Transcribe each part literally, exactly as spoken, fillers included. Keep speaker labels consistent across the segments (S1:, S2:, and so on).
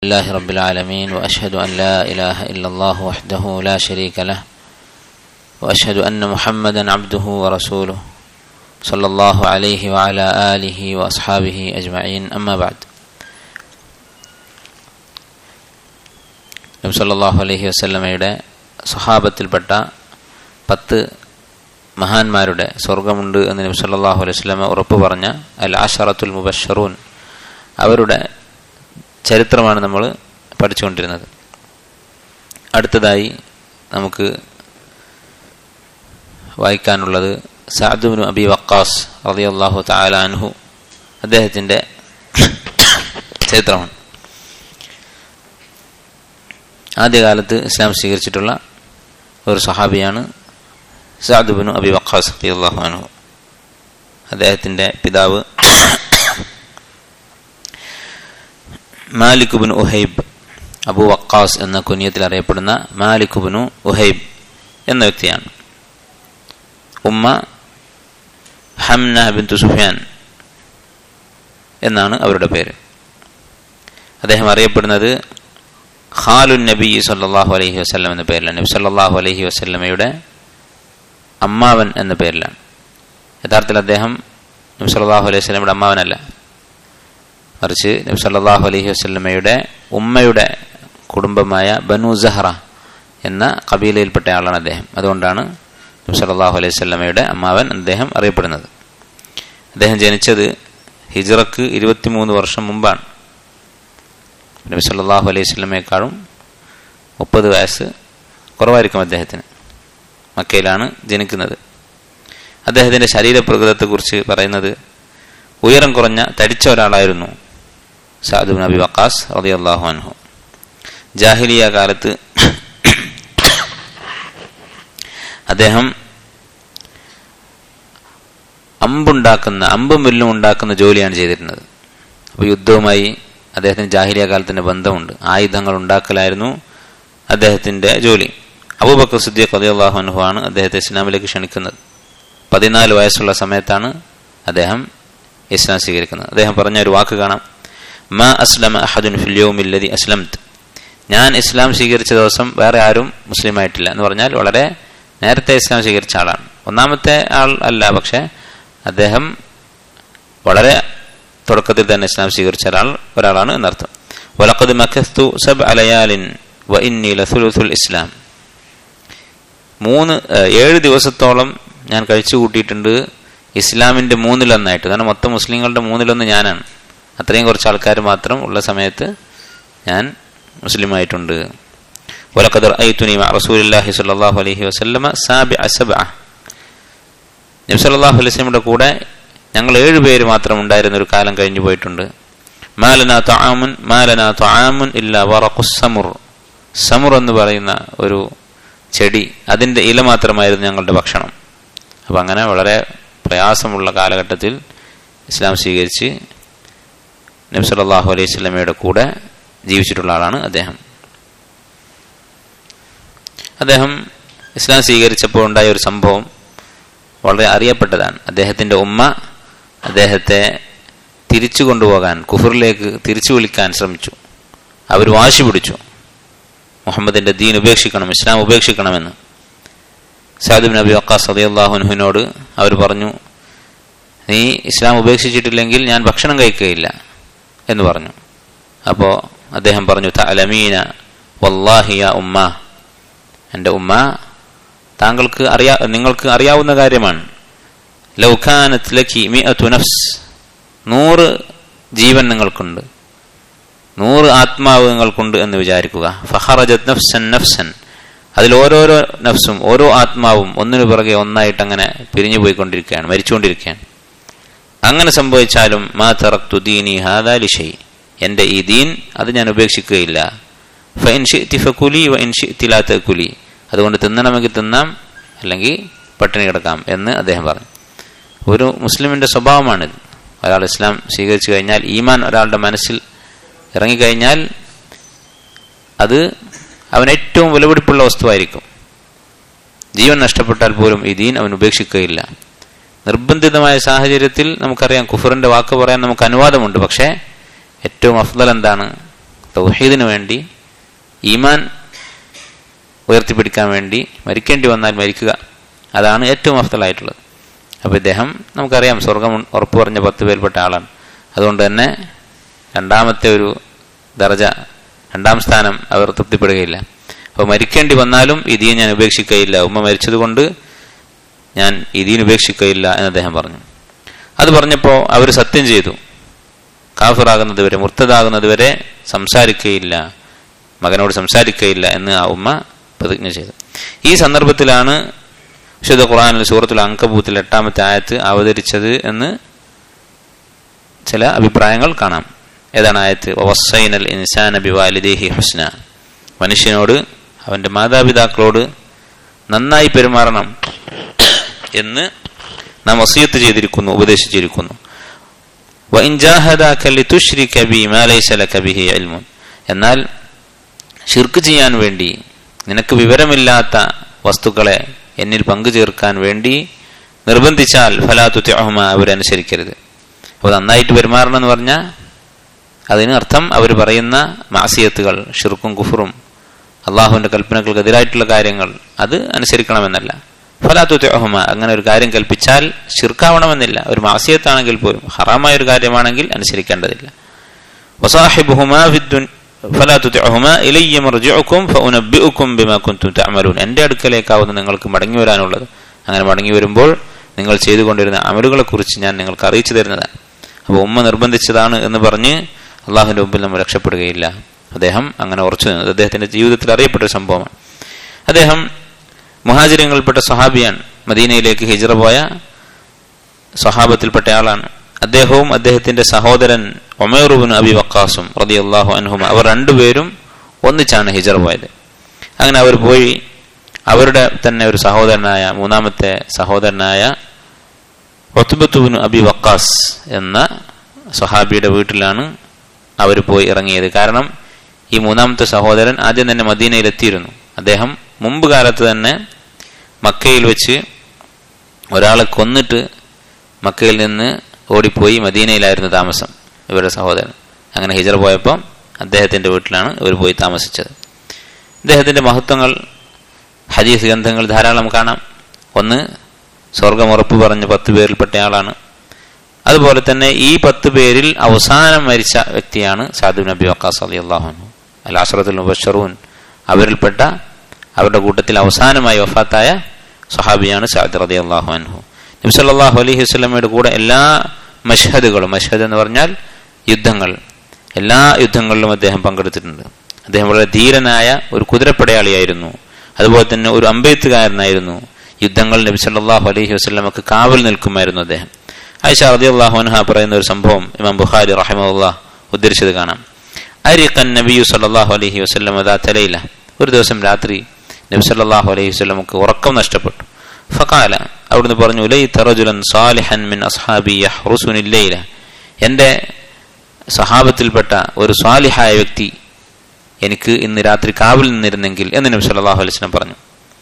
S1: لله رب العالمين وأشهد أن لا إله إلا الله وحده لا شريك له وأشهد أن محمدا عبده ورسوله صلى الله عليه وعلى آله وأصحابه أجمعين أما بعد. നബി സല്ലല്ലാഹു അലൈഹി വസല്ലമയുടെ സ്വഹാബത്തിൽപ്പെട്ട പത്ത് മഹാന്മാരുടെ സ്വർഗമുണ്ട് എന്ന് നബി സല്ലല്ലാഹു അലൈഹി വസല്ലമ ഉറപ്പ് പറഞ്ഞ അൽ അശറത്തുൽ മുബശ്ശറൂൻ അവരുടെ ചരിത്രമാണ് നമ്മൾ പഠിച്ചുകൊണ്ടിരുന്നത്. അടുത്തതായി നമുക്ക് വായിക്കാനുള്ളത് സഅദ് ഇബ്നു അബി വഖാസ് റളിയല്ലാഹു തആല അൻഹു അദ്ദേഹത്തിൻ്റെ ചരിത്രമാണ്. ആദ്യകാലത്ത് ഇസ്ലാം സ്വീകരിച്ചിട്ടുള്ള ഒരു സഹാബിയാണ് സഅദ് ഇബ്നു അബി വഖാസ് റളിയല്ലാഹു അൻഹു. അദ്ദേഹത്തിൻ്റെ പിതാവ് മാലിക് ഇബ്നു ഉഹൈബ്, അബൂ വഖാസ് എന്ന കുനിയത്തിൽ അറിയപ്പെടുന്ന മാലിക് ഇബ്നു ഉഹൈബ് എന്ന വ്യക്തിയാണ്. ഉമ്മ ഹംന ബിൻതു സുഫിയാൻ എന്നാണ് അവരുടെ പേര്. അദ്ദേഹം അറിയപ്പെടുന്നത് ഖാലുൻ നബി സല്ലല്ലാഹു അലൈഹി വസല്ലം എന്ന പേരിലാണ്. നബി സല്ലല്ലാഹു അലൈഹി വസല്ലമയുടെ അമ്മാവൻ എന്ന പേരിലാണ്. യഥാർത്ഥത്തിൽ അദ്ദേഹം നബി സല്ലല്ലാഹു അലൈഹി വസല്ലമയുടെ അമ്മാവനല്ല, മറിച്ച് നബി സല്ലല്ലാഹു അലൈഹി വസല്ലമയുടെ ഉമ്മയുടെ കുടുംബമായ ബനു സഹ്റ എന്ന കബീലയിൽപ്പെട്ട ആളാണ് അദ്ദേഹം. അതുകൊണ്ടാണ് നബി സല്ലല്ലാഹു അലൈഹി വസല്ലമയുടെ അമ്മാവൻ അദ്ദേഹം അറിയപ്പെടുന്നത്. അദ്ദേഹം ജനിച്ചത് ഹിജ്റക്ക് ഇരുപത്തിമൂന്ന് വർഷം മുമ്പാണ്. നബി സല്ലല്ലാഹു അലൈഹി വസല്ലമയെക്കാളും മുപ്പത് വയസ്സ് കുറവായിരിക്കും അദ്ദേഹത്തിന്. മക്കയിലാണ് ജനിക്കുന്നത്. അദ്ദേഹത്തിൻ്റെ ശരീരപ്രകൃതത്തെക്കുറിച്ച് പറയുന്നത് ഉയരം കുറഞ്ഞ തടിച്ച ഒരാളായിരുന്നു സഅദ് ഇബ്നു അബി വഖാസ് റളിയല്ലാഹു അൻഹു. ജാഹിലിയ കാലത്ത് അദ്ദേഹം അമ്പുണ്ടാക്കുന്ന അമ്പും വില്ലും ഉണ്ടാക്കുന്ന ജോലിയാണ് ചെയ്തിരുന്നത്. അപ്പോൾ യുദ്ധവുമായി അദ്ദേഹത്തിന് ജാഹിലിയ കാലത്തിൻ്റെ ബന്ധമുണ്ട്. ആയുധങ്ങൾ ഉണ്ടാക്കലായിരുന്നു അദ്ദേഹത്തിൻ്റെ ജോലി. അബൂബക്കർ സിദ്ദീഖ് റളിയല്ലാഹു അൻഹു ആണ് അദ്ദേഹത്തെ ഇസ്ലാമിലേക്ക് ക്ഷണിക്കുന്നത്. പതിനാല് വയസ്സുള്ള സമയത്താണ് അദ്ദേഹം ഇസ്ലാം സ്വീകരിക്കുന്നത്. അദ്ദേഹം പറഞ്ഞ ഒരു വാക്ക് കാണാം, മാ അസ്ലമ അഹദുൻ ഫിൽ യൗമിൽ ലദി അസ്ലംത്, ഞാൻ ഇസ്ലാം സ്വീകരിച്ച ദിവസം വേറെ ആരും മുസ്ലിം ആയിട്ടില്ല എന്ന് പറഞ്ഞാൽ വളരെ നേരത്തെ ഇസ്ലാം സ്വീകരിച്ച ആളാണ്. ഒന്നാമത്തെ ആൾ അല്ല, പക്ഷെ അദ്ദേഹം വളരെ തുടക്കത്തിൽ തന്നെ ഇസ്ലാം സ്വീകരിച്ച ഒരാൾ ഒരാളാണ് എന്നർത്ഥം. വലഖദ് മകസ്തു സബ്അ ലയാലിൻ വ ഇന്നി ലസുലുസുൽ ഇസ്ലാം, മൂന്ന് ഏഴ് ദിവസത്തോളം ഞാൻ കഴിച്ചു കൂട്ടിയിട്ടുണ്ട് ഇസ്ലാമിൻ്റെ മൂന്നിലൊന്നായിട്ട്. കാരണം മൊത്തം മുസ്ലിങ്ങളുടെ മൂന്നിലൊന്ന് ഞാനാണ്. അത്രയും കുറച്ച് ആൾക്കാർ മാത്രം ഉള്ള സമയത്ത് ഞാൻ മുസ്ലിമായിട്ടുണ്ട്. വലഖദ് റഅയ്തുനി മഅ റസൂലില്ലാഹി സ്വല്ലല്ലാഹു അലൈഹി വസല്ലമ സാബിഅ സബ്അ, നബി സല്ലല്ലാഹു അലൈഹി വസല്ലമയുടെ കൂടെ ഞങ്ങൾ ഏഴ് പേര് മാത്രം ഉണ്ടായിരുന്ന ഒരു കാലം കഴിഞ്ഞു പോയിട്ടുണ്ട്. മാലനാ തആമുൻ മാലനാ തആമുൻ ഇല്ലാ വറഖുസ് സമുർ, സമുർ എന്ന് പറയുന്ന ഒരു ചെടി, അതിൻ്റെ ഇല മാത്രമായിരുന്നു ഞങ്ങളുടെ ഭക്ഷണം. അപ്പം അങ്ങനെ വളരെ പ്രയാസമുള്ള കാലഘട്ടത്തിൽ ഇസ്ലാം സ്വീകരിച്ച് നബി സല്ലല്ലാഹു അലൈഹി വസല്ലമയുടെ കൂടെ ജീവിച്ചിട്ടുള്ള ആളാണ് അദ്ദേഹം. അദ്ദേഹം ഇസ്ലാം സ്വീകരിച്ചപ്പോൾ ഉണ്ടായ ഒരു സംഭവം വളരെ അറിയപ്പെട്ടതാണ്. അദ്ദേഹത്തിൻ്റെ ഉമ്മ അദ്ദേഹത്തെ തിരിച്ചു കൊണ്ടുപോകാൻ, കുഫറിലേക്ക് തിരിച്ചു വിളിക്കാൻ ശ്രമിച്ചു. അവർ വാശി പിടിച്ചു മുഹമ്മദിൻ്റെ ദീൻ ഉപേക്ഷിക്കണം, ഇസ്ലാം ഉപേക്ഷിക്കണമെന്ന്. സഅദ് ഇബ്നു അബി വഖാസ് റളിയല്ലാഹു അൻഹുവിനോട് അവർ പറഞ്ഞു, നീ ഇസ്ലാം ഉപേക്ഷിച്ചിട്ടില്ലെങ്കിൽ ഞാൻ ഭക്ഷണം കഴിക്കുകയില്ല എന്ന് പറഞ്ഞു. അപ്പോൾ അദ്ദേഹം പറഞ്ഞു, തഅലമീന വല്ലാഹി യാ ഉമ്മ, എൻ്റെ ഉമ്മ, താങ്കൾക്ക് അറിയാ നിങ്ങൾക്ക് അറിയാവുന്ന കാര്യമാണ്, ലൗ കാനത് ലകി മിഅതു നഫ്സ്, നൂറ് ജീവൻ നിങ്ങൾക്കുണ്ട്, നൂറ് ആത്മാവ് നിങ്ങൾക്കുണ്ട് എന്ന് വിചാരിക്കുക. ഫഖറജത് നഫ്സൻ നഫ്സൻ, അതിൽ ഓരോരോ നഫ്സും ഓരോ ആത്മാവും ഒന്നിനു പിറകെ ഒന്നായിട്ട് അങ്ങനെ പിരിഞ്ഞു പോയിക്കൊണ്ടിരിക്കുകയാണ്, മരിച്ചുകൊണ്ടിരിക്കുകയാണ്. അങ്ങനെ സംഭവിച്ചാലും മാ തറക്തു ദീനി ഹാദാ ലിശൈ, എൻ്റെ ഈ ദീൻ അത് ഞാൻ ഉപേക്ഷിക്കുകയില്ല. ഫഇൻ ശിഅ്തി ഫകുലി വഇൻ ശിഅ്തി ലാ തകുലി, അതുകൊണ്ട് തിന്നണമെങ്കിൽ തിന്നാം, അല്ലെങ്കിൽ പട്ടിണി കിടക്കാം എന്ന് അദ്ദേഹം പറഞ്ഞു. ഒരു മുസ്ലിമിൻ്റെ സ്വഭാവമാണിത്. ഒരാൾ ഇസ്ലാം സ്വീകരിച്ചു കഴിഞ്ഞാൽ, ഈമാൻ ഒരാളുടെ മനസ്സിൽ ഇറങ്ങിക്കഴിഞ്ഞാൽ അത് അവൻ ഏറ്റവും വിലപിടിപ്പുള്ള വസ്തുവായിരിക്കും. ജീവൻ നഷ്ടപ്പെട്ടാൽ പോലും ഈ ദീൻ അവൻ ഉപേക്ഷിക്കുകയില്ല. നിർബന്ധിതമായ സാഹചര്യത്തിൽ നമുക്കറിയാം കുഫറിന്റെ വാക്ക് പറയാൻ നമുക്ക് അനുവാദമുണ്ട്. പക്ഷേ ഏറ്റവും അഫ്ദൽ എന്താണ്? തൗഹീദിന് വേണ്ടി, ഈമാൻ ഉയർത്തിപ്പിടിക്കാൻ വേണ്ടി മരിക്കേണ്ടി വന്നാൽ മരിക്കുക, അതാണ് ഏറ്റവും അഫ്ദലായിട്ടുള്ളത്. അപ്പോൾ ഇദ്ദേഹം നമുക്കറിയാം സ്വർഗം ഉറപ്പു പറഞ്ഞ പത്ത് പേരിൽപ്പെട്ട ആളാണ്. അതുകൊണ്ട് തന്നെ രണ്ടാമത്തെ ഒരു ദർജ, രണ്ടാം സ്ഥാനം അവർ തൃപ്തിപ്പെടുകയില്ല. അപ്പോൾ മരിക്കേണ്ടി വന്നാലും ഈ ദീൻ ഞാൻ ഉപേക്ഷിക്കുകയില്ല, ഉമ്മ മരിച്ചതുകൊണ്ട് ഞാൻ ഈ ദീൻ ഉപേക്ഷിക്കുകയില്ല എന്ന് അദ്ദേഹം പറഞ്ഞു. അത് പറഞ്ഞപ്പോൾ അവർ സത്യം ചെയ്തു, കാഫിറാകുന്നത് വരെ, മുർത്തദാകുന്നത് വരെ സംസാരിക്കുകയില്ല, മകനോട് സംസാരിക്കുകയില്ല എന്ന് ആ ഉമ്മ പ്രതിജ്ഞ ചെയ്തു. ഈ സന്ദർഭത്തിലാണ് വിശുദ്ധ ഖുർആനിൽ സൂറത്തുൽ അൻകബൂത്തിൽ എട്ടാമത്തെ ആയത്ത് അവതരിച്ചത് എന്ന് ചില അഭിപ്രായങ്ങൾ കാണാം. ഏതാണ് ആയത്ത്? വസ്സൈനൽ ഇൻസാന ബിവാലിദൈഹി ഹുസ്ന, മനുഷ്യനോട് അവന്റെ മാതാപിതാക്കളോട് നന്നായി പെരുമാറണം എന്ന് നാം വസിയത്ത് ചെയ്തിരിക്കുന്നു, ഉപദേശിച്ചിരിക്കുന്നു. വഇൻ ജാഹദാക ലിതുശ്രിക ബി മാ ലൈസ ലക ബിഹി ഇൽമുൻ, എന്നാൽ ശിർക്ക് ചെയ്യാൻ വേണ്ടി, നിനക്ക് വിവരമില്ലാത്ത വസ്തുക്കളെ എന്നിൽ പങ്കു ചേർക്കാൻ വേണ്ടി നിർബന്ധിച്ചാൽ ഫലാ തുതിഉഹുമ, അവരനുസരിക്കരുത്. അപ്പോൾ നന്നായിട്ട് പെരുമാറണം എന്ന് പറഞ്ഞാൽ അതിന് അർത്ഥം അവർ പറയുന്ന മാസിയത്തുകൾ, ഷിർക്കും കുഫറും അള്ളാഹുവിന്റെ കൽപ്പനകൾക്ക് എതിരായിട്ടുള്ള കാര്യങ്ങൾ അത് അനുസരിക്കണമെന്നല്ല. ഫലാ തുതിഉഹുമ, അങ്ങനെ ഒരു കാര്യം കൽപ്പിച്ചാൽ ഷിർക്കാവണമെന്നില്ല. ഒരു മാസിയത്താണെങ്കിൽ പോലും, ഹറാമായ ഒരു കാര്യമാണെങ്കിൽ അനുസരിക്കേണ്ടതില്ല. വസാഹിബുഹുമാ ഫിദ്ദുൻ ഫലാ തുതിഉഹുമാ ഇലയ്യ മർജിഉകും ഫഉനബ്ബിഉകും ബിമാ കുൻതും തഅമലൂൻ, എൻ്റെ അടുക്കലേക്കാവുന്ന നിങ്ങൾക്ക് മടങ്ങി വരാനുള്ളത്. അങ്ങനെ മടങ്ങി വരുമ്പോൾ നിങ്ങൾ ചെയ്തുകൊണ്ടിരുന്ന അമലുകളെ കുറിച്ച് ഞാൻ നിങ്ങൾക്ക് അറിയിച്ചു തരുന്നതാണ്. അപ്പോൾ ഉമ്മ നിർബന്ധിച്ചതാണ് എന്ന് പറഞ്ഞ് അള്ളാഹുവിന്റെ മുമ്പിൽ നമ്മൾ രക്ഷപ്പെടുകയില്ല. അദ്ദേഹം അങ്ങനെ ഉറച്ചു നിന്നത് അദ്ദേഹത്തിന്റെ ജീവിതത്തിൽ അറിയപ്പെട്ട ഒരു സംഭവമാണ്. അദ്ദേഹം മുഹാജിരങ്ങളിൽപ്പെട്ട സ്വഹാബിയാണ്, മദീനയിലേക്ക് ഹിജ്റ പോയ സ്വഹാബത്തിൽപ്പെട്ട ആളാണ്. അദ്ദേഹവും അദ്ദേഹത്തിന്റെ സഹോദരൻ ഉമൈർ ഇബ്നു അബി വഖാസും റളിയല്ലാഹു അൻഹുമ, അവർ രണ്ടുപേരും ഒന്നിച്ചാണ് ഹിജ്റ പോയത്. അങ്ങനെ അവർ പോയി അവരുടെ തന്നെ ഒരു സഹോദരനായ, മൂന്നാമത്തെ സഹോദരനായ ഉത്ബത്ത് ഇബ്നു അബി വഖാസ് എന്ന സ്വഹാബിയുടെ വീട്ടിലാണ് അവർ പോയി ഇറങ്ങിയത്. കാരണം ഈ മൂന്നാമത്തെ സഹോദരൻ ആദ്യം തന്നെ മദീനയിലെത്തിയിരുന്നു. അദ്ദേഹം മുമ്പ് കാലത്ത് തന്നെ മക്കയിൽ വെച്ച് ഒരാളെ കൊന്നിട്ട് മക്കയിൽ നിന്ന് ഓടിപ്പോയി മദീനയിലായിരുന്നു താമസം ഇവരുടെ സഹോദരൻ. അങ്ങനെ ഹിജ്റ പോയപ്പോൾ അദ്ദേഹത്തിന്റെ വീട്ടിലാണ് ഇവർ പോയി താമസിച്ചത്. അദ്ദേഹത്തിന്റെ മഹത്വങ്ങൾ, ഹദീസ് ഗ്രന്ഥങ്ങൾ ധാരാളം കാണാം. ഒന്ന്, സ്വർഗമുറപ്പ് പറഞ്ഞ പത്ത് പേരിൽപ്പെട്ട ആളാണ്. അതുപോലെ തന്നെ ഈ പത്ത് പേരിൽ അവസാനം മരിച്ച വ്യക്തിയാണ് സഅദ് ഇബ്നു അബി വഖാസ് റളിയല്ലാഹു അൻഹു, അൽ അശ്റത്തുൽ മുബശ്ശറൂൻ, അവരിൽപ്പെട്ട, അവരുടെ കൂട്ടത്തിൽ അവസാനമായി വഫാത്തായ സ്വഹാബിയാണ് സഅദ് റളിയല്ലാഹു അൻഹു. നബി സല്ലല്ലാഹു അലൈഹി വസല്ലമയുടെ കൂടെ എല്ലാ മഷ്ഹദുകളും, മഷ്ഹദ് എന്ന് പറഞ്ഞാൽ യുദ്ധങ്ങൾ, എല്ലാ യുദ്ധങ്ങളിലും അദ്ദേഹം പങ്കെടുത്തിട്ടുണ്ട്. അദ്ദേഹം വളരെ ധീരനായ ഒരു കുതിരപ്പടയാളിയായിരുന്നു. അതുപോലെ തന്നെ ഒരു അമ്പെയ്ത്തുകാരനായിരുന്നു. യുദ്ധങ്ങൾ നബി സല്ലല്ലാഹു അലൈഹി വസല്ലമക്ക് കാവൽ നിൽക്കുമായിരുന്നു അദ്ദേഹം. ആയിഷ റളിയല്ലാഹു അൻഹ പറയുന്ന ഒരു സംഭവം ഇമാം ബുഖാരി റഹിമഹുല്ലാഹ് ഉദ്ധരിച്ചത് കാണാം. അരിഖൻ നബിയു സല്ലല്ലാഹു അലൈഹി വസല്ലം ദാത ലൈല, ഒരു ദിവസം രാത്രി നബി സല്ലല്ലാഹു അലൈഹി വസല്ലമക്ക് ഉറക്കം നഷ്ടപ്പെട്ടു. ഫഖാല, അവിടുന്ന് പറഞ്ഞു, ലൈത റജുലൻ സാലിഹൻ മിൻ അസ്ഹാബി യഹ്റുസുനി ലൈല, എൻ്റെ സഹാബത്തിൽപ്പെട്ട ഒരു സ്വാലിഹായ വ്യക്തി എനിക്ക് ഇന്ന് രാത്രി കാവൽ നിന്നിരുന്നെങ്കിൽ എന്ന് നബി സല്ലല്ലാഹു അലൈഹി വസല്ലം പറഞ്ഞു.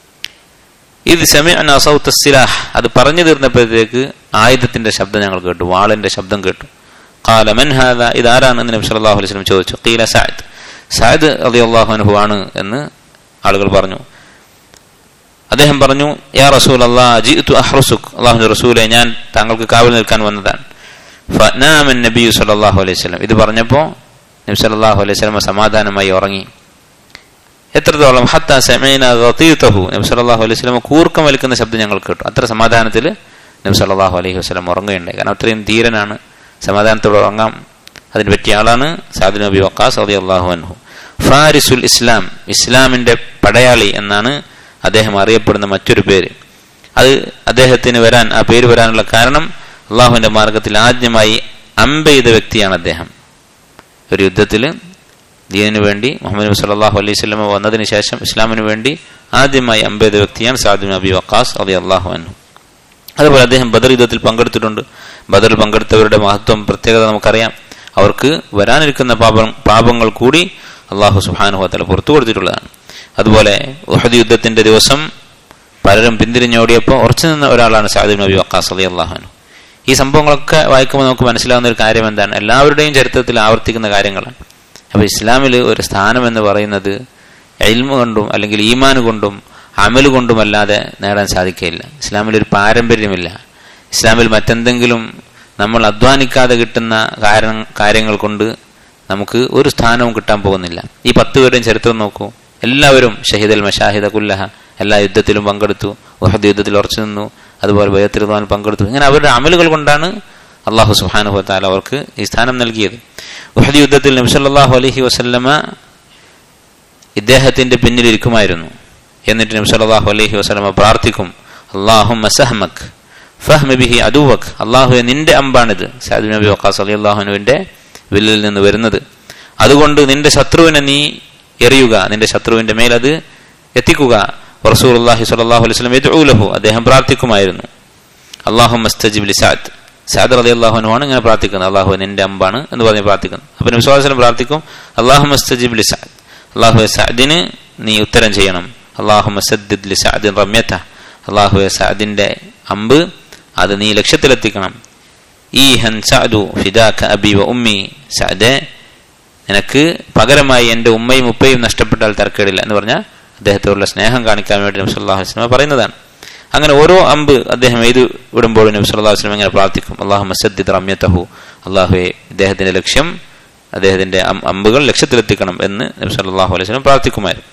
S1: ഇത് സമിഅനാ സൗത സിലാഹ്, അത് പറഞ്ഞു തീർന്നപ്പോഴത്തേക്ക് ആയുധത്തിന്റെ ശബ്ദം ഞങ്ങൾ കേട്ടു, വാളിന്റെ ശബ്ദം കേട്ടു. ഖാല മൻ ഹാദാ, ഇതാരാണെന്ന് നബി സല്ലല്ലാഹു അലൈഹി വസല്ലം ചോദിച്ചു. ഖീല സഅദ്, സഅദ് റളിയല്ലാഹു അൻഹു ആണ് എന്ന് ആളുകൾ പറഞ്ഞു. അദ്ദേഹം പറഞ്ഞു, യാ റസൂലല്ലാഹ് ജിഅ്തു അഹ്റുസുക്, അല്ലാഹുവിന്റെ റസൂലേ, ഞാൻ താങ്കൾക്ക് കാവൽ നിൽക്കാൻ വന്നതാണ്. ഫനാമ നബി സല്ലല്ലാഹു അലൈഹി വസല്ലം, ഇത് പറഞ്ഞപ്പോൾ നബി സല്ലല്ലാഹു അലൈഹി വസല്ലം സമാധാനമായി ഉറങ്ങി. എത്രത്തോളം? ഹത്താ സമീന ഗതീതഹു, നബി സല്ലല്ലാഹു അലൈഹി വസല്ലം കൂർക്കം വലിക്കുന്ന ശബ്ദം ഞങ്ങൾ കേട്ടു. അത്ര സമാധാനത്തിൽ നബി സല്ലല്ലാഹു അലൈഹി വസല്ലം ഉറങ്ങുകയുണ്ടായി. കാരണം അത്രയും ധീരനാണ്, സമാധാനത്തോടെ ഉറങ്ങാം, അതിന് പറ്റിയ ആളാണ് സഅദ് ഇബ്നു അബി വഖാസ് റളിയല്ലാഹു അൻഹു. ഫാരിസുൽ ഇസ്ലാം, ഇസ്ലാമിന്റെ പടയാളി എന്നാണ് അദ്ദേഹം അറിയപ്പെടുന്ന മറ്റൊരു പേര്. അത് അദ്ദേഹത്തിന് വരാൻ, ആ പേര് വരാനുള്ള കാരണം അള്ളാഹുവിന്റെ മാർഗത്തിൽ ആദ്യമായി അമ്പെയ്ത വ്യക്തിയാണ് അദ്ദേഹം. ഒരു യുദ്ധത്തിൽ ദീനിനു വേണ്ടി മുഹമ്മദ് നബി സല്ലല്ലാഹു അലൈഹി വസല്ലം വന്നതിന് ശേഷം ഇസ്ലാമിന് വേണ്ടി ആദ്യമായി അമ്പെയ്ത വ്യക്തിയാണ് സഅദ് ഇബ്നു അബി വഖാസ് റളിയല്ലാഹു അൻഹു. അതുപോലെ അദ്ദേഹം ബദർ യുദ്ധത്തിൽ പങ്കെടുത്തിട്ടുണ്ട്. ബദറിൽ പങ്കെടുത്തവരുടെ മഹത്വം, പ്രത്യേകത നമുക്കറിയാം. അവർക്ക് വരാനിരിക്കുന്ന പാപം പാപങ്ങൾ കൂടി അള്ളാഹു സുബ്ഹാനഹു വ തആല പുറത്തു കൊടുത്തിട്ടുള്ളതാണ്. അതുപോലെ ഉഹദ് യുദ്ധത്തിന്റെ ദിവസം പലരും പിന്തിരിഞ്ഞോടിയപ്പോൾ ഉറച്ചു നിന്ന ഒരാളാണ് സഅദ് ഇബ്നു അബി വഖാസ് റളിയല്ലാഹു അൻഹു. ഈ സംഭവങ്ങളൊക്കെ വായിക്കുമ്പോൾ നമുക്ക് മനസ്സിലാവുന്ന ഒരു കാര്യം എന്താണ്? എല്ലാവരുടെയും ചരിത്രത്തിൽ ആവർത്തിക്കുന്ന കാര്യങ്ങളാണ്. അപ്പൊ ഇസ്ലാമിൽ ഒരു സ്ഥാനം എന്ന് പറയുന്നത് ഇൽമു കൊണ്ടും അല്ലെങ്കിൽ ഈമാൻ കൊണ്ടും അമൽ കൊണ്ടുമല്ലാതെ നേടാൻ സാധിക്കുകയില്ല. ഇസ്ലാമിൽ ഒരു പാരമ്പര്യമില്ല. ഇസ്ലാമിൽ മറ്റെന്തെങ്കിലും നമ്മൾ അധ്വാനിക്കാതെ കിട്ടുന്ന കാര്യങ്ങൾ കൊണ്ട് നമുക്ക് ഒരു സ്ഥാനവും കിട്ടാൻ പോകുന്നില്ല. ഈ പത്ത് പേരുടെയും ചരിത്രം നോക്കൂ. എല്ലാവരും ഷഹീദൽ മഷാഹിദ കുല്ലഹ, എല്ലാ യുദ്ധത്തിലും പങ്കെടുത്തു, ഉഹദ് യുദ്ധത്തിൽ ഉറച്ചു നിന്നു, അതുപോലെ ബൈഅത്തുൽ റിദ്വാൻ പങ്കെടുത്തു. ഇങ്ങനെ അവരുടെ അമലുകൾ കൊണ്ടാണ് അള്ളാഹു സുബ്ഹാനഹു വ തആല അവർക്ക് ഈ സ്ഥാനം നൽകിയത്. ഉഹദ് യുദ്ധത്തിൽ നബി സല്ലല്ലാഹു അലൈഹി വസല്ലമ ഇദ്ദേഹത്തിന്റെ പിന്നിലിരിക്കുമായിരുന്നു. എന്നിട്ട് നബി സല്ലല്ലാഹു അലൈഹി വസല്ലമ പ്രാർത്ഥിക്കും, അല്ലാഹുമ്മ സഹ്മക് ഫഹ്മ ബിഹി അദുവക്, അല്ലാഹുവേ നിന്റെ അമ്പാണിത്, സഅദ് ബിൻ അബി വഖാസ് റളിയല്ലാഹു അൻഹുവിന്റെ വില്ലിൽ നിന്ന് വരുന്നത്, അതുകൊണ്ട് നിന്റെ ശത്രുവിനെ നീ എറിയുക, നിന്റെ ശത്രുവിന്റെ മേൽ അത് എത്തിക്കുക. റസൂലുള്ളാഹി സ്വല്ലല്ലാഹു അലൈഹി വസല്ലം യദ്ഉ ലഹു, അദ്ദേഹം പ്രാർത്ഥിക്കുമായിരുന്നു, അല്ലാഹുമ്മ സ്തജിബ് ലി സഅദ്, സഅദ് റളിയല്ലാഹു അൻഹു ആണ് ഇങ്ങനെ പ്രാർത്ഥിക്കുന്നത്, അല്ലാഹു നിന്റെ അമ്പാണ് എന്ന് പറഞ്ഞ് പ്രാർത്ഥിക്കുന്നത്. അപ്പോൾ നബി സ്വല്ലല്ലാഹു അലൈഹി വസല്ലം പ്രാർത്ഥിക്കും, അല്ലാഹുമ്മ സ്തജിബ് ലി സഅദ്, അല്ലാഹുവേ സഅദിന് നീ ഉത്തരം ചെയ്യണം, അല്ലാഹുമ്മ സദ്ദിദ് ലി സഅദിൻ റമ്യത, അല്ലാഹുവേ സഅദിന്റെ അമ്പ് അത് നീ ലക്ഷ്യത്തിലെത്തിക്കണം. ഈ ഹൻ സഅദു ഫിദാക അബി വ ഉമ്മി, സഅദേ നിനക്ക് പകരമായി എൻ്റെ ഉമ്മയും ഉപ്പയും നഷ്ടപ്പെട്ടാൽ തരക്കേടില്ല എന്ന് പറഞ്ഞാൽ അദ്ദേഹത്തോടുള്ള സ്നേഹം കാണിക്കാൻ വേണ്ടി നബി സല്ലല്ലാഹു അലൈഹി വസല്ലം പറയുന്നതാണ്. അങ്ങനെ ഓരോ അമ്പ് അദ്ദേഹം എഴുതി വിടുമ്പോൾ നബി സല്ലല്ലാഹു അലൈഹി വസല്ലം ഇങ്ങനെ പ്രാർത്ഥിക്കും, അല്ലാഹുമ്മ സദ്ദിദ് റമ്യതഹു, അല്ലാഹുവേ അദ്ദേഹത്തിന്റെ ലക്ഷ്യം, അദ്ദേഹത്തിന്റെ അമ്പുകൾ ലക്ഷ്യത്തിലെത്തിക്കണം എന്ന് നബി സല്ലല്ലാഹു അലൈഹി വസല്ലം പ്രാർത്ഥിക്കുമായിരുന്നു.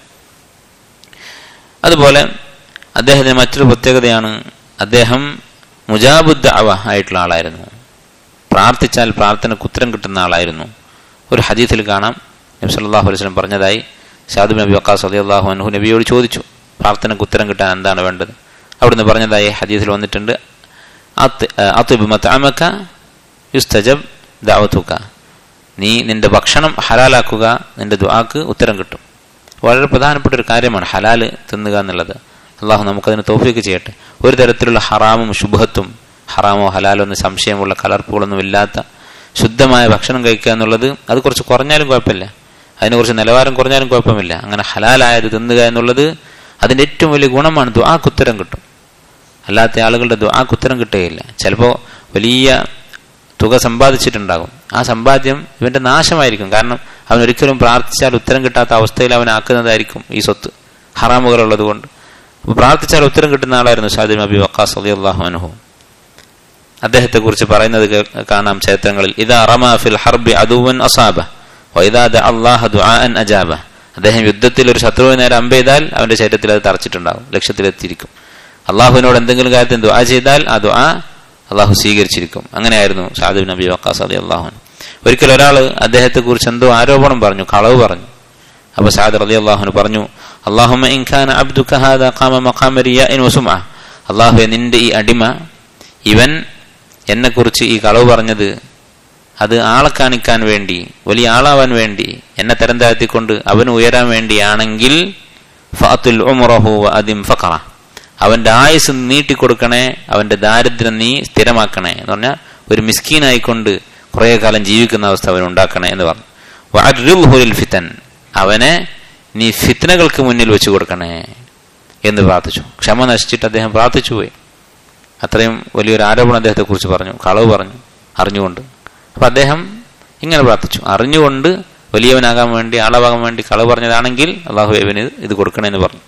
S1: അതുപോലെ അദ്ദേഹത്തിന് മറ്റൊരു പ്രത്യേകതയാണ്, അദ്ദേഹം മുജാബുദ് ദഅവ ആയിട്ടുള്ള ആളായിരുന്നു. പ്രാർത്ഥിച്ചാൽ പ്രാർത്ഥനയ്ക്ക് ഉത്തരം കിട്ടുന്ന ആളായിരുന്നു. ഒരു ഹദീസിൽ കാണാം, നബി സല്ലല്ലാഹു അലൈഹി വസല്ലം പറഞ്ഞതായി, സഅദ് ബിൻ അബി വഖാസ് റളിയല്ലാഹു അൻഹു നബിയോട് ചോദിച്ചു, പ്രാർത്ഥനയ്ക്ക് ഉത്തരം കിട്ടാൻ എന്താണ് വേണ്ടത്? അവിടുന്ന് പറഞ്ഞതായി ഹദീസിൽ വന്നിട്ടുണ്ട്, അത്ഇബ് മത്അമക യുസ്തജബ് ദഅവതുക, നീ നിന്റെ ഭക്ഷണം ഹലാലാക്കുക, നിന്റെ ദുആക്ക് ഉത്തരം കിട്ടും. വളരെ പ്രധാനപ്പെട്ട ഒരു കാര്യമാണ് ഹലാല് തിന്നുക എന്നുള്ളത്. അള്ളാഹു നമുക്കതിന് തൗഫീക്ക് ചെയ്യട്ടെ. ഒരു തരത്തിലുള്ള ഹറാമും ശുബ്ഹത്തും, ഹറാമോ ഹലാലോ എന്ന് സംശയമുള്ള കലർപ്പുകളൊന്നും ഇല്ലാത്ത ശുദ്ധമായ ഭക്ഷണം കഴിക്കുക എന്നുള്ളത് അത് കുറച്ച് കുറഞ്ഞാലും കുഴപ്പമില്ല, അതിന് കുറച്ച് നിലവാരം കുറഞ്ഞാലും കുഴപ്പമില്ല. അങ്ങനെ ഹലാലായത് തിന്നുക എന്നുള്ളത് അതിൻ്റെ ഏറ്റവും വലിയ ഗുണമാണ്. ദുആക്ക് ഉത്തരം കിട്ടും. അല്ലാത്ത ആളുകളുടെ ദുആക്ക് ഉത്തരം കിട്ടുകയില്ല. ചിലപ്പോൾ വലിയ തുക സമ്പാദിച്ചിട്ടുണ്ടാകും, ആ സമ്പാദ്യം ഇവന്റെ നാശമായിരിക്കും. കാരണം അവൻ ഒരിക്കലും പ്രാർത്ഥിച്ചാൽ ഉത്തരം കിട്ടാത്ത അവസ്ഥയിൽ അവനാക്കുന്നതായിരിക്കും ഈ സ്വത്ത്, ഹറാമുകളുള്ളത് കൊണ്ട്. അപ്പോൾ പ്രാർത്ഥിച്ചാൽ ഉത്തരം കിട്ടുന്ന ആളായിരുന്നു സഅദ് ബിൻ അബി വഖാസ് റളിയല്ലാഹു അൻഹു. അദ്ദേഹത്തെ കുറിച്ച് പറയുന്നത് കാണാം ചരിത്രങ്ങളിൽ, ഇദാ റമാ ഫിൽ ഹർബി അദുവൻ അസാബ വഇദാ ദഅ അല്ലാഹ ദുആഅൻ അജാബ. അദ്ദേഹം യുദ്ധത്തിൽ ഒരു ശത്രുവിനെ നേരെ അമ്പെയ്താൽ അവന്റെ ശരീരത്തിൽ അത് തറച്ചിട്ടുണ്ടാകും, ലക്ഷ്യത്തിലെത്തിയിരിക്കും. അള്ളാഹുവിനോട് എന്തെങ്കിലും കാര്യത്തിന് ദുആ ചെയ്താൽ ആ ദുആ അള്ളാഹു സ്വീകരിച്ചിരിക്കും. അങ്ങനെയായിരുന്നു സഅദ് ബിൻ അബി വഖാസ് റളിയല്ലാഹു അൻഹു. ഒരിക്കൽ ഒരാൾ അദ്ദേഹത്തെ കുറിച്ച് എന്തോ ആരോപണം പറഞ്ഞു, കളവ് പറഞ്ഞു. അപ്പൊ സഅദ് റളിയല്ലാഹു അൻഹു പറഞ്ഞു, അല്ലാഹുമ്മ ഇൻ കാന അബ്ദുക ഹാദാ ഖാമ മഖാമ റിയാഇൻ വസുമഅ, അല്ലാഹുവേ നിന്റെ ഈ അടിമ ഇവൻ എന്നെ കുറിച്ച് ഈ കളവ് പറഞ്ഞത് അത് ആളെ കാണിക്കാൻ വേണ്ടി, വലിയ ആളാവാൻ വേണ്ടി, എന്നെ തരം താഴ്ത്തിക്കൊണ്ട് അവന് ഉയരാൻ വേണ്ടിയാണെങ്കിൽ ഫഅതുൽ ഉംറഹു വഅദിം ഫഖറ, അവന്റെ ആയുസ് നീട്ടിക്കൊടുക്കണേ, അവന്റെ ദാരിദ്ര്യം നീ സ്ഥിരമാക്കണേ എന്ന് പറഞ്ഞാൽ ഒരു മിസ്കീനായിക്കൊണ്ട് കുറെ കാലം ജീവിക്കുന്ന അവസ്ഥ അവൻ ഉണ്ടാക്കണേ എന്ന് പറഞ്ഞു. വഅർറിൽഹു ലിൽ ഫിതൻ, അവനെ നീ ഫിത്നകൾക്ക് മുന്നിൽ വെച്ച് കൊടുക്കണേ എന്ന് പ്രാർത്ഥിച്ചു. ക്ഷമ നശിച്ചിട്ട് അദ്ദേഹം പ്രാർത്ഥിച്ചു പോയി. അത്രയും വലിയൊരു ആരോപണം അദ്ദേഹത്തെ കുറിച്ച് പറഞ്ഞു, കളവ് പറഞ്ഞു അറിഞ്ഞുകൊണ്ട്. അപ്പൊ അദ്ദേഹം ഇങ്ങനെ പ്രാർത്ഥിച്ചു, അറിഞ്ഞുകൊണ്ട് വലിയവനാകാൻ വേണ്ടി, ആളാവാൻ വേണ്ടി കളവ് പറഞ്ഞതാണെങ്കിൽ അള്ളാഹു ഇവന് ഇത് കൊടുക്കണമെന്ന് പറഞ്ഞു.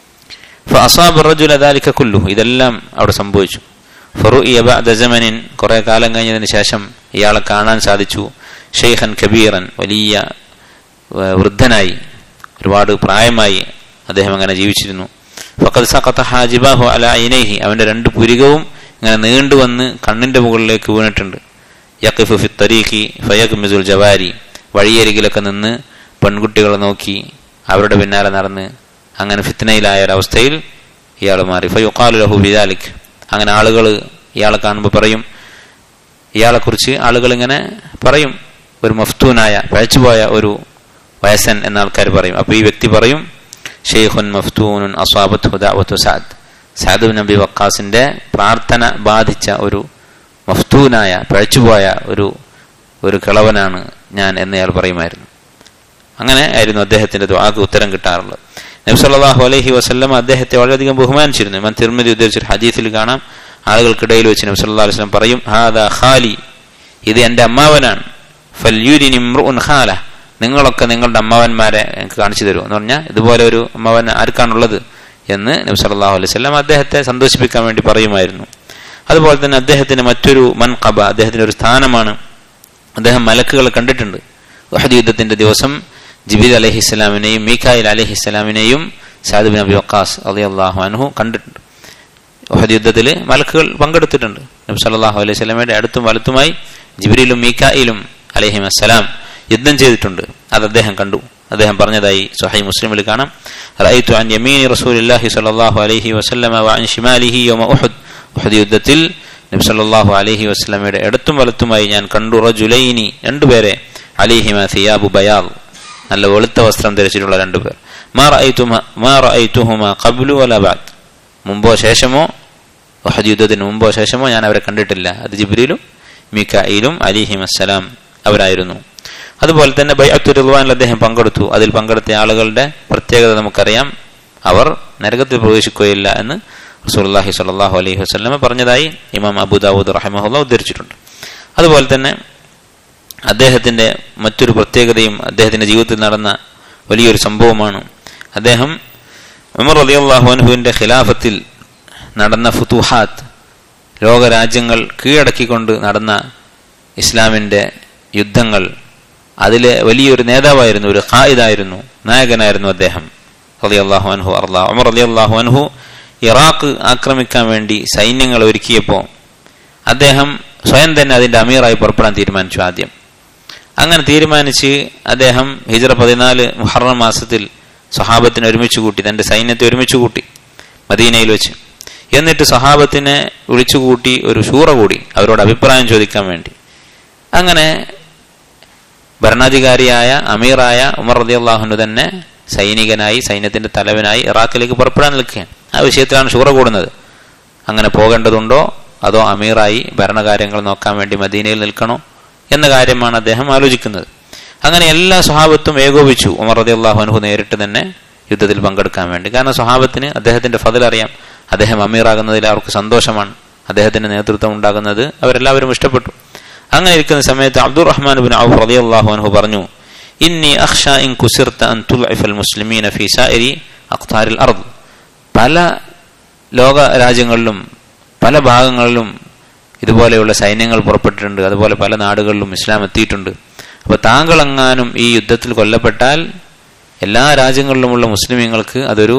S1: ഫഅസാബ റജുല ദാലിക കുല്ലുഹു, ഇതെല്ലാം അവിടെ സംഭവിച്ചു. ഫറുഇയ ബഅദ സമനിൻ, കുറെ കാലം കഴിഞ്ഞതിന് ശേഷം ഇയാളെ കാണാൻ സാധിച്ചു. ഷെയ്ഖൻ കബീറൻ, വലിയ വൃദ്ധനായി, ഒരുപാട് പ്രായമായി അദ്ദേഹം അങ്ങനെ ജീവിച്ചിരുന്നു. ഫഖദ് സഖത ഹാജിബാഹു അലാ ഐനൈഹി, അവന്റെ രണ്ട് പുരികവും ഇങ്ങനെ നീണ്ടുവന്ന് കണ്ണിന്റെ മുകളിലേക്ക് വീണിട്ടുണ്ട്. യഖിഫു ഫി ത്വരീഖി ഫയഗ്മിസുൽ ജവാരി, വഴിയരികിലൊക്കെ നിന്ന് പെൺകുട്ടികളെ നോക്കി അവരുടെ പിന്നാലെ നടന്ന് അങ്ങനെ ഫിത്നയിലായ ഒരവസ്ഥയിൽ ഇയാൾ മാറി. ഫയുഖാലു ലഹു ബിദാലിക്, അങ്ങനെ ആളുകൾ ഇയാളെ കാണുമ്പോൾ പറയും, ഇയാളെക്കുറിച്ച് ആളുകൾ ഇങ്ങനെ പറയും, ഒരു മഫ്തൂനായ പഴച്ചുപോയ ഒരു വയസ്സൻ എന്ന ആൾക്കാർ പറയും. അപ്പോൾ ഈ വ്യക്തി പറയും, ഷെയ്ഖുൻ മഫ്തൂനുൻ അസ്വാബത്ഹു ദഅവതു സഅദ്, സഅദ് ബിൻ അബി വഖാസിന്റെ പ്രാർത്ഥന ബാധിച്ച ഒരു മഫ്തൂനായ പഴച്ചുപോയ ഒരു ഒരു കിളവനാണ് ഞാൻ എന്നയാൾ പറയുമായിരുന്നു. അങ്ങനെ ആയിരുന്നു അദ്ദേഹത്തിന്റെ ദുആക്ക് ഉത്തരം കിട്ടാറുള്ളത്. നബി സല്ലല്ലാഹു അലൈഹി വസല്ലം അദ്ദേഹത്തെ വളരെയധികം ബഹുമാനിച്ചിരുന്നു. ഇമാം തിർമിദി ഉദ്ധരിച്ച ഹദീസിൽ കാണാം, ആളുകൾക്കിടയിൽ വെച്ച് നബി സല്ലല്ലാഹു അലൈഹി വസല്ലം പറയും, ഹാദാ ഖാലി, ഇത് എന്റെ അമ്മാവനാണ്. ഫൽയുരിനി ഇംറുഉൻ ഖാല, നിങ്ങളൊക്കെ നിങ്ങളുടെ അമ്മാവന്മാരെ എനിക്ക് കാണിച്ചു തരൂ എന്ന് പറഞ്ഞാൽ ഇതുപോലെ ഒരു അമ്മാവൻ ആർക്കാണുള്ളത് എന്ന് നബി സല്ലല്ലാഹു അലൈഹി വസല്ലം അദ്ദേഹത്തെ സന്തോഷിപ്പിക്കാൻ വേണ്ടി പറയുമായിരുന്നു. അതുപോലെ തന്നെ അദ്ദേഹത്തിന് മറ്റൊരു മൻഖബ, അദ്ദേഹത്തിന്റെ ഒരു സ്ഥാനമാണ്, അദ്ദേഹം മലക്കുകളെ കണ്ടിട്ടുണ്ട്. ഉഹദ് യുദ്ധത്തിന്റെ ദിവസം ജിബ്രീൽ അലൈഹിസ്സലാമിനെയും മീകായിൽ അലൈഹിസ്സലാമിനെയും സഅദ് ബിൻ അബി വഖാസ് റളിയല്ലാഹു അൻഹു കണ്ടിട്ടുണ്ട്. ഉഹദ് യുദ്ധത്തിൽ മലക്കുകൾ പങ്കെടുത്തിട്ടുണ്ട്. നബി സല്ലല്ലാഹു അലൈഹി വസല്ലമയുടെ അടുത്തും വലത്തുമായി ജിബ്രീലും മീകായിലും അലൈഹിം അസ്സലാം യുദ്ധം ചെയ്തിട്ടുണ്ട്. അത് അദ്ദേഹം കണ്ടു. അദ്ദേഹം പറഞ്ഞതായി സ്വഹീഹ് മുസ്ലിമിൽ കാണാം, റഅയ്തു അൻ യമീനി റസൂലില്ലാഹി സ്വല്ലല്ലാഹു അലൈഹി വസല്ലമ വഅൻ ശിമാലിഹി യൗമ ഉഹദ്. ഉഹദ് യുദ്ധത്തിൽ നബി സല്ലല്ലാഹു അലൈഹി വസല്ലമയുടെ അടുത്തും വലത്തുമായി ഞാൻ കണ്ടു റജുലൈനി, രണ്ടുപേരെ, അലൈഹിമാ സിയാബു ബയാദ്, നല്ല വെളുത്ത വസ്ത്രം ധരിച്ചിട്ടുള്ള രണ്ടുപേർ. മാ റഅയ്തുമാ മാ റഅയ്തുഹുമാ ഖബ്ലു വലാ ബഅദ്, മുമ്പോ ശേഷമോ, ഉഹദ് യുദ്ധത്തിന് മുമ്പോ ശേഷമോ ഞാൻ അവരെ കണ്ടിട്ടില്ല. അത് ജിബ്രീലും മീകായിലും അലൈഹിം അസ്സലാം അവരായിരുന്നു. അതുപോലെ തന്നെ ബൈഅത്തുർ റിദ്വാനിൽ അദ്ദേഹം പങ്കെടുത്തു. അതിൽ പങ്കെടുത്ത ആളുകളുടെ പ്രത്യേകത നമുക്കറിയാം, അവർ നരകത്തിൽ പ്രവേശിക്കുകയില്ല എന്ന് റസൂലുള്ളാഹി സ്വല്ലല്ലാഹു അലൈഹി വസല്ലം പറഞ്ഞതായി ഇമാം അബൂ ദാവൂദ് റഹിമഹുല്ലാഹ് ഉദ്ധരിച്ചിട്ടുണ്ട്. അതുപോലെ തന്നെ അദ്ദേഹത്തിന്റെ മറ്റൊരു പ്രത്യേകതയും അദ്ദേഹത്തിന്റെ ജീവിതത്തിൽ നടന്ന വലിയൊരു സംഭവമാണ്, അദ്ദേഹം ഉമർ റളിയല്ലാഹു അൻഹുവിന്റെ ഖിലാഫത്തിൽ നടന്ന ഫുതുഹാത്ത്, ലോകരാജ്യങ്ങൾ കീഴടക്കിക്കൊണ്ട് നടന്ന ഇസ്ലാമിന്റെ യുദ്ധങ്ങൾ, അതിലെ വലിയൊരു നേതാവായിരുന്നു, ഒരു ഖായിദായിരുന്നു, നായകനായിരുന്നു അദ്ദേഹം റളിയല്ലാഹു അൻഹു. അല്ലാഹു ഉമർ റളിയല്ലാഹു അൻഹു ഇറാഖ് ആക്രമിക്കാൻ വേണ്ടി സൈന്യങ്ങൾ ഒരുക്കിയപ്പോൾ അദ്ദേഹം സ്വയം തന്നെ അതിന്റെ അമീറായി പുറപ്പെടാൻ തീരുമാനിച്ചു. ആദ്യം അങ്ങനെ തീരുമാനിച്ച് അദ്ദേഹം ഹിജ്റ പതിനാല് മുഹറം മാസത്തിൽ സ്വഹാബത്തിനെ ഒരുമിച്ച് കൂട്ടി, തന്റെ സൈന്യത്തെ ഒരുമിച്ച് കൂട്ടി മദീനയിൽ വെച്ച്. എന്നിട്ട് സ്വഹാബത്തിനെ വിളിച്ചുകൂട്ടി ഒരു ഷൂറ കൂടി, അവരോട് അഭിപ്രായം ചോദിക്കാൻ വേണ്ടി. അങ്ങനെ ഭരണാധികാരിയായ അമീറായ ഉമർ റളിയല്ലാഹു അൻഹു തന്നെ സൈനികനായി, സൈന്യത്തിന്റെ തലവനായി ഇറാഖിലേക്ക് പുറപ്പെടാൻ നിൽക്കുകയാണ്. ആ വിഷയത്തിലാണ് ഷൂറ കൂടുന്നത്. അങ്ങനെ പോകേണ്ടതുണ്ടോ അതോ അമീറായി ഭരണകാര്യങ്ങൾ നോക്കാൻ വേണ്ടി മദീനയിൽ നിൽക്കണോ എന്ന കാര്യമാണ് അദ്ദേഹം ആലോചിക്കുന്നത്. അങ്ങനെ എല്ലാ സ്വഹാബത്തും ഏകോപിച്ചു ഉമർ റളിയല്ലാഹു അൻഹു നേരിട്ട് തന്നെ യുദ്ധത്തിൽ പങ്കെടുക്കാൻ വേണ്ടി. കാരണം സ്വഹാബത്തിന് അദ്ദേഹത്തിന്റെ ഫضൽ അറിയാം, അദ്ദേഹം അമീറാകുന്നതിൽ അവർക്ക് സന്തോഷമാണ്, അദ്ദേഹത്തിന്റെ നേതൃത്വം ഉണ്ടാകുന്നത് അവരെല്ലാവരും ഇഷ്ടപ്പെട്ടു. അങ്ങനെ ഇരിക്കുന്ന സമയത്ത് അബ്ദുറഹ്മാൻ ഇബ്നു ഔഫ് റളിയല്ലാഹു അൻഹു പറഞ്ഞു, ഇന്നി അഖ്ഷാ ഇൻ കുസിർത അൻ തുൽഇഫൽ മുസ്ലിമീന ഫീ സായിരി അഖ്താരിൽ അർദ്. പല ലോക രാജ്യങ്ങളിലും പല ഭാഗങ്ങളിലും ഇതുപോലെയുള്ള സൈന്യങ്ങൾ പുറപ്പെട്ടിട്ടുണ്ട്, അതുപോലെ പല നാടുകളിലും ഇസ്ലാം എത്തിയിട്ടുണ്ട്. അപ്പൊ താങ്കൾ എങ്ങാനും ഈ യുദ്ധത്തിൽ കൊല്ലപ്പെട്ടാൽ എല്ലാ രാജ്യങ്ങളിലുമുള്ള മുസ്ലിമീങ്ങൾക്ക് അതൊരു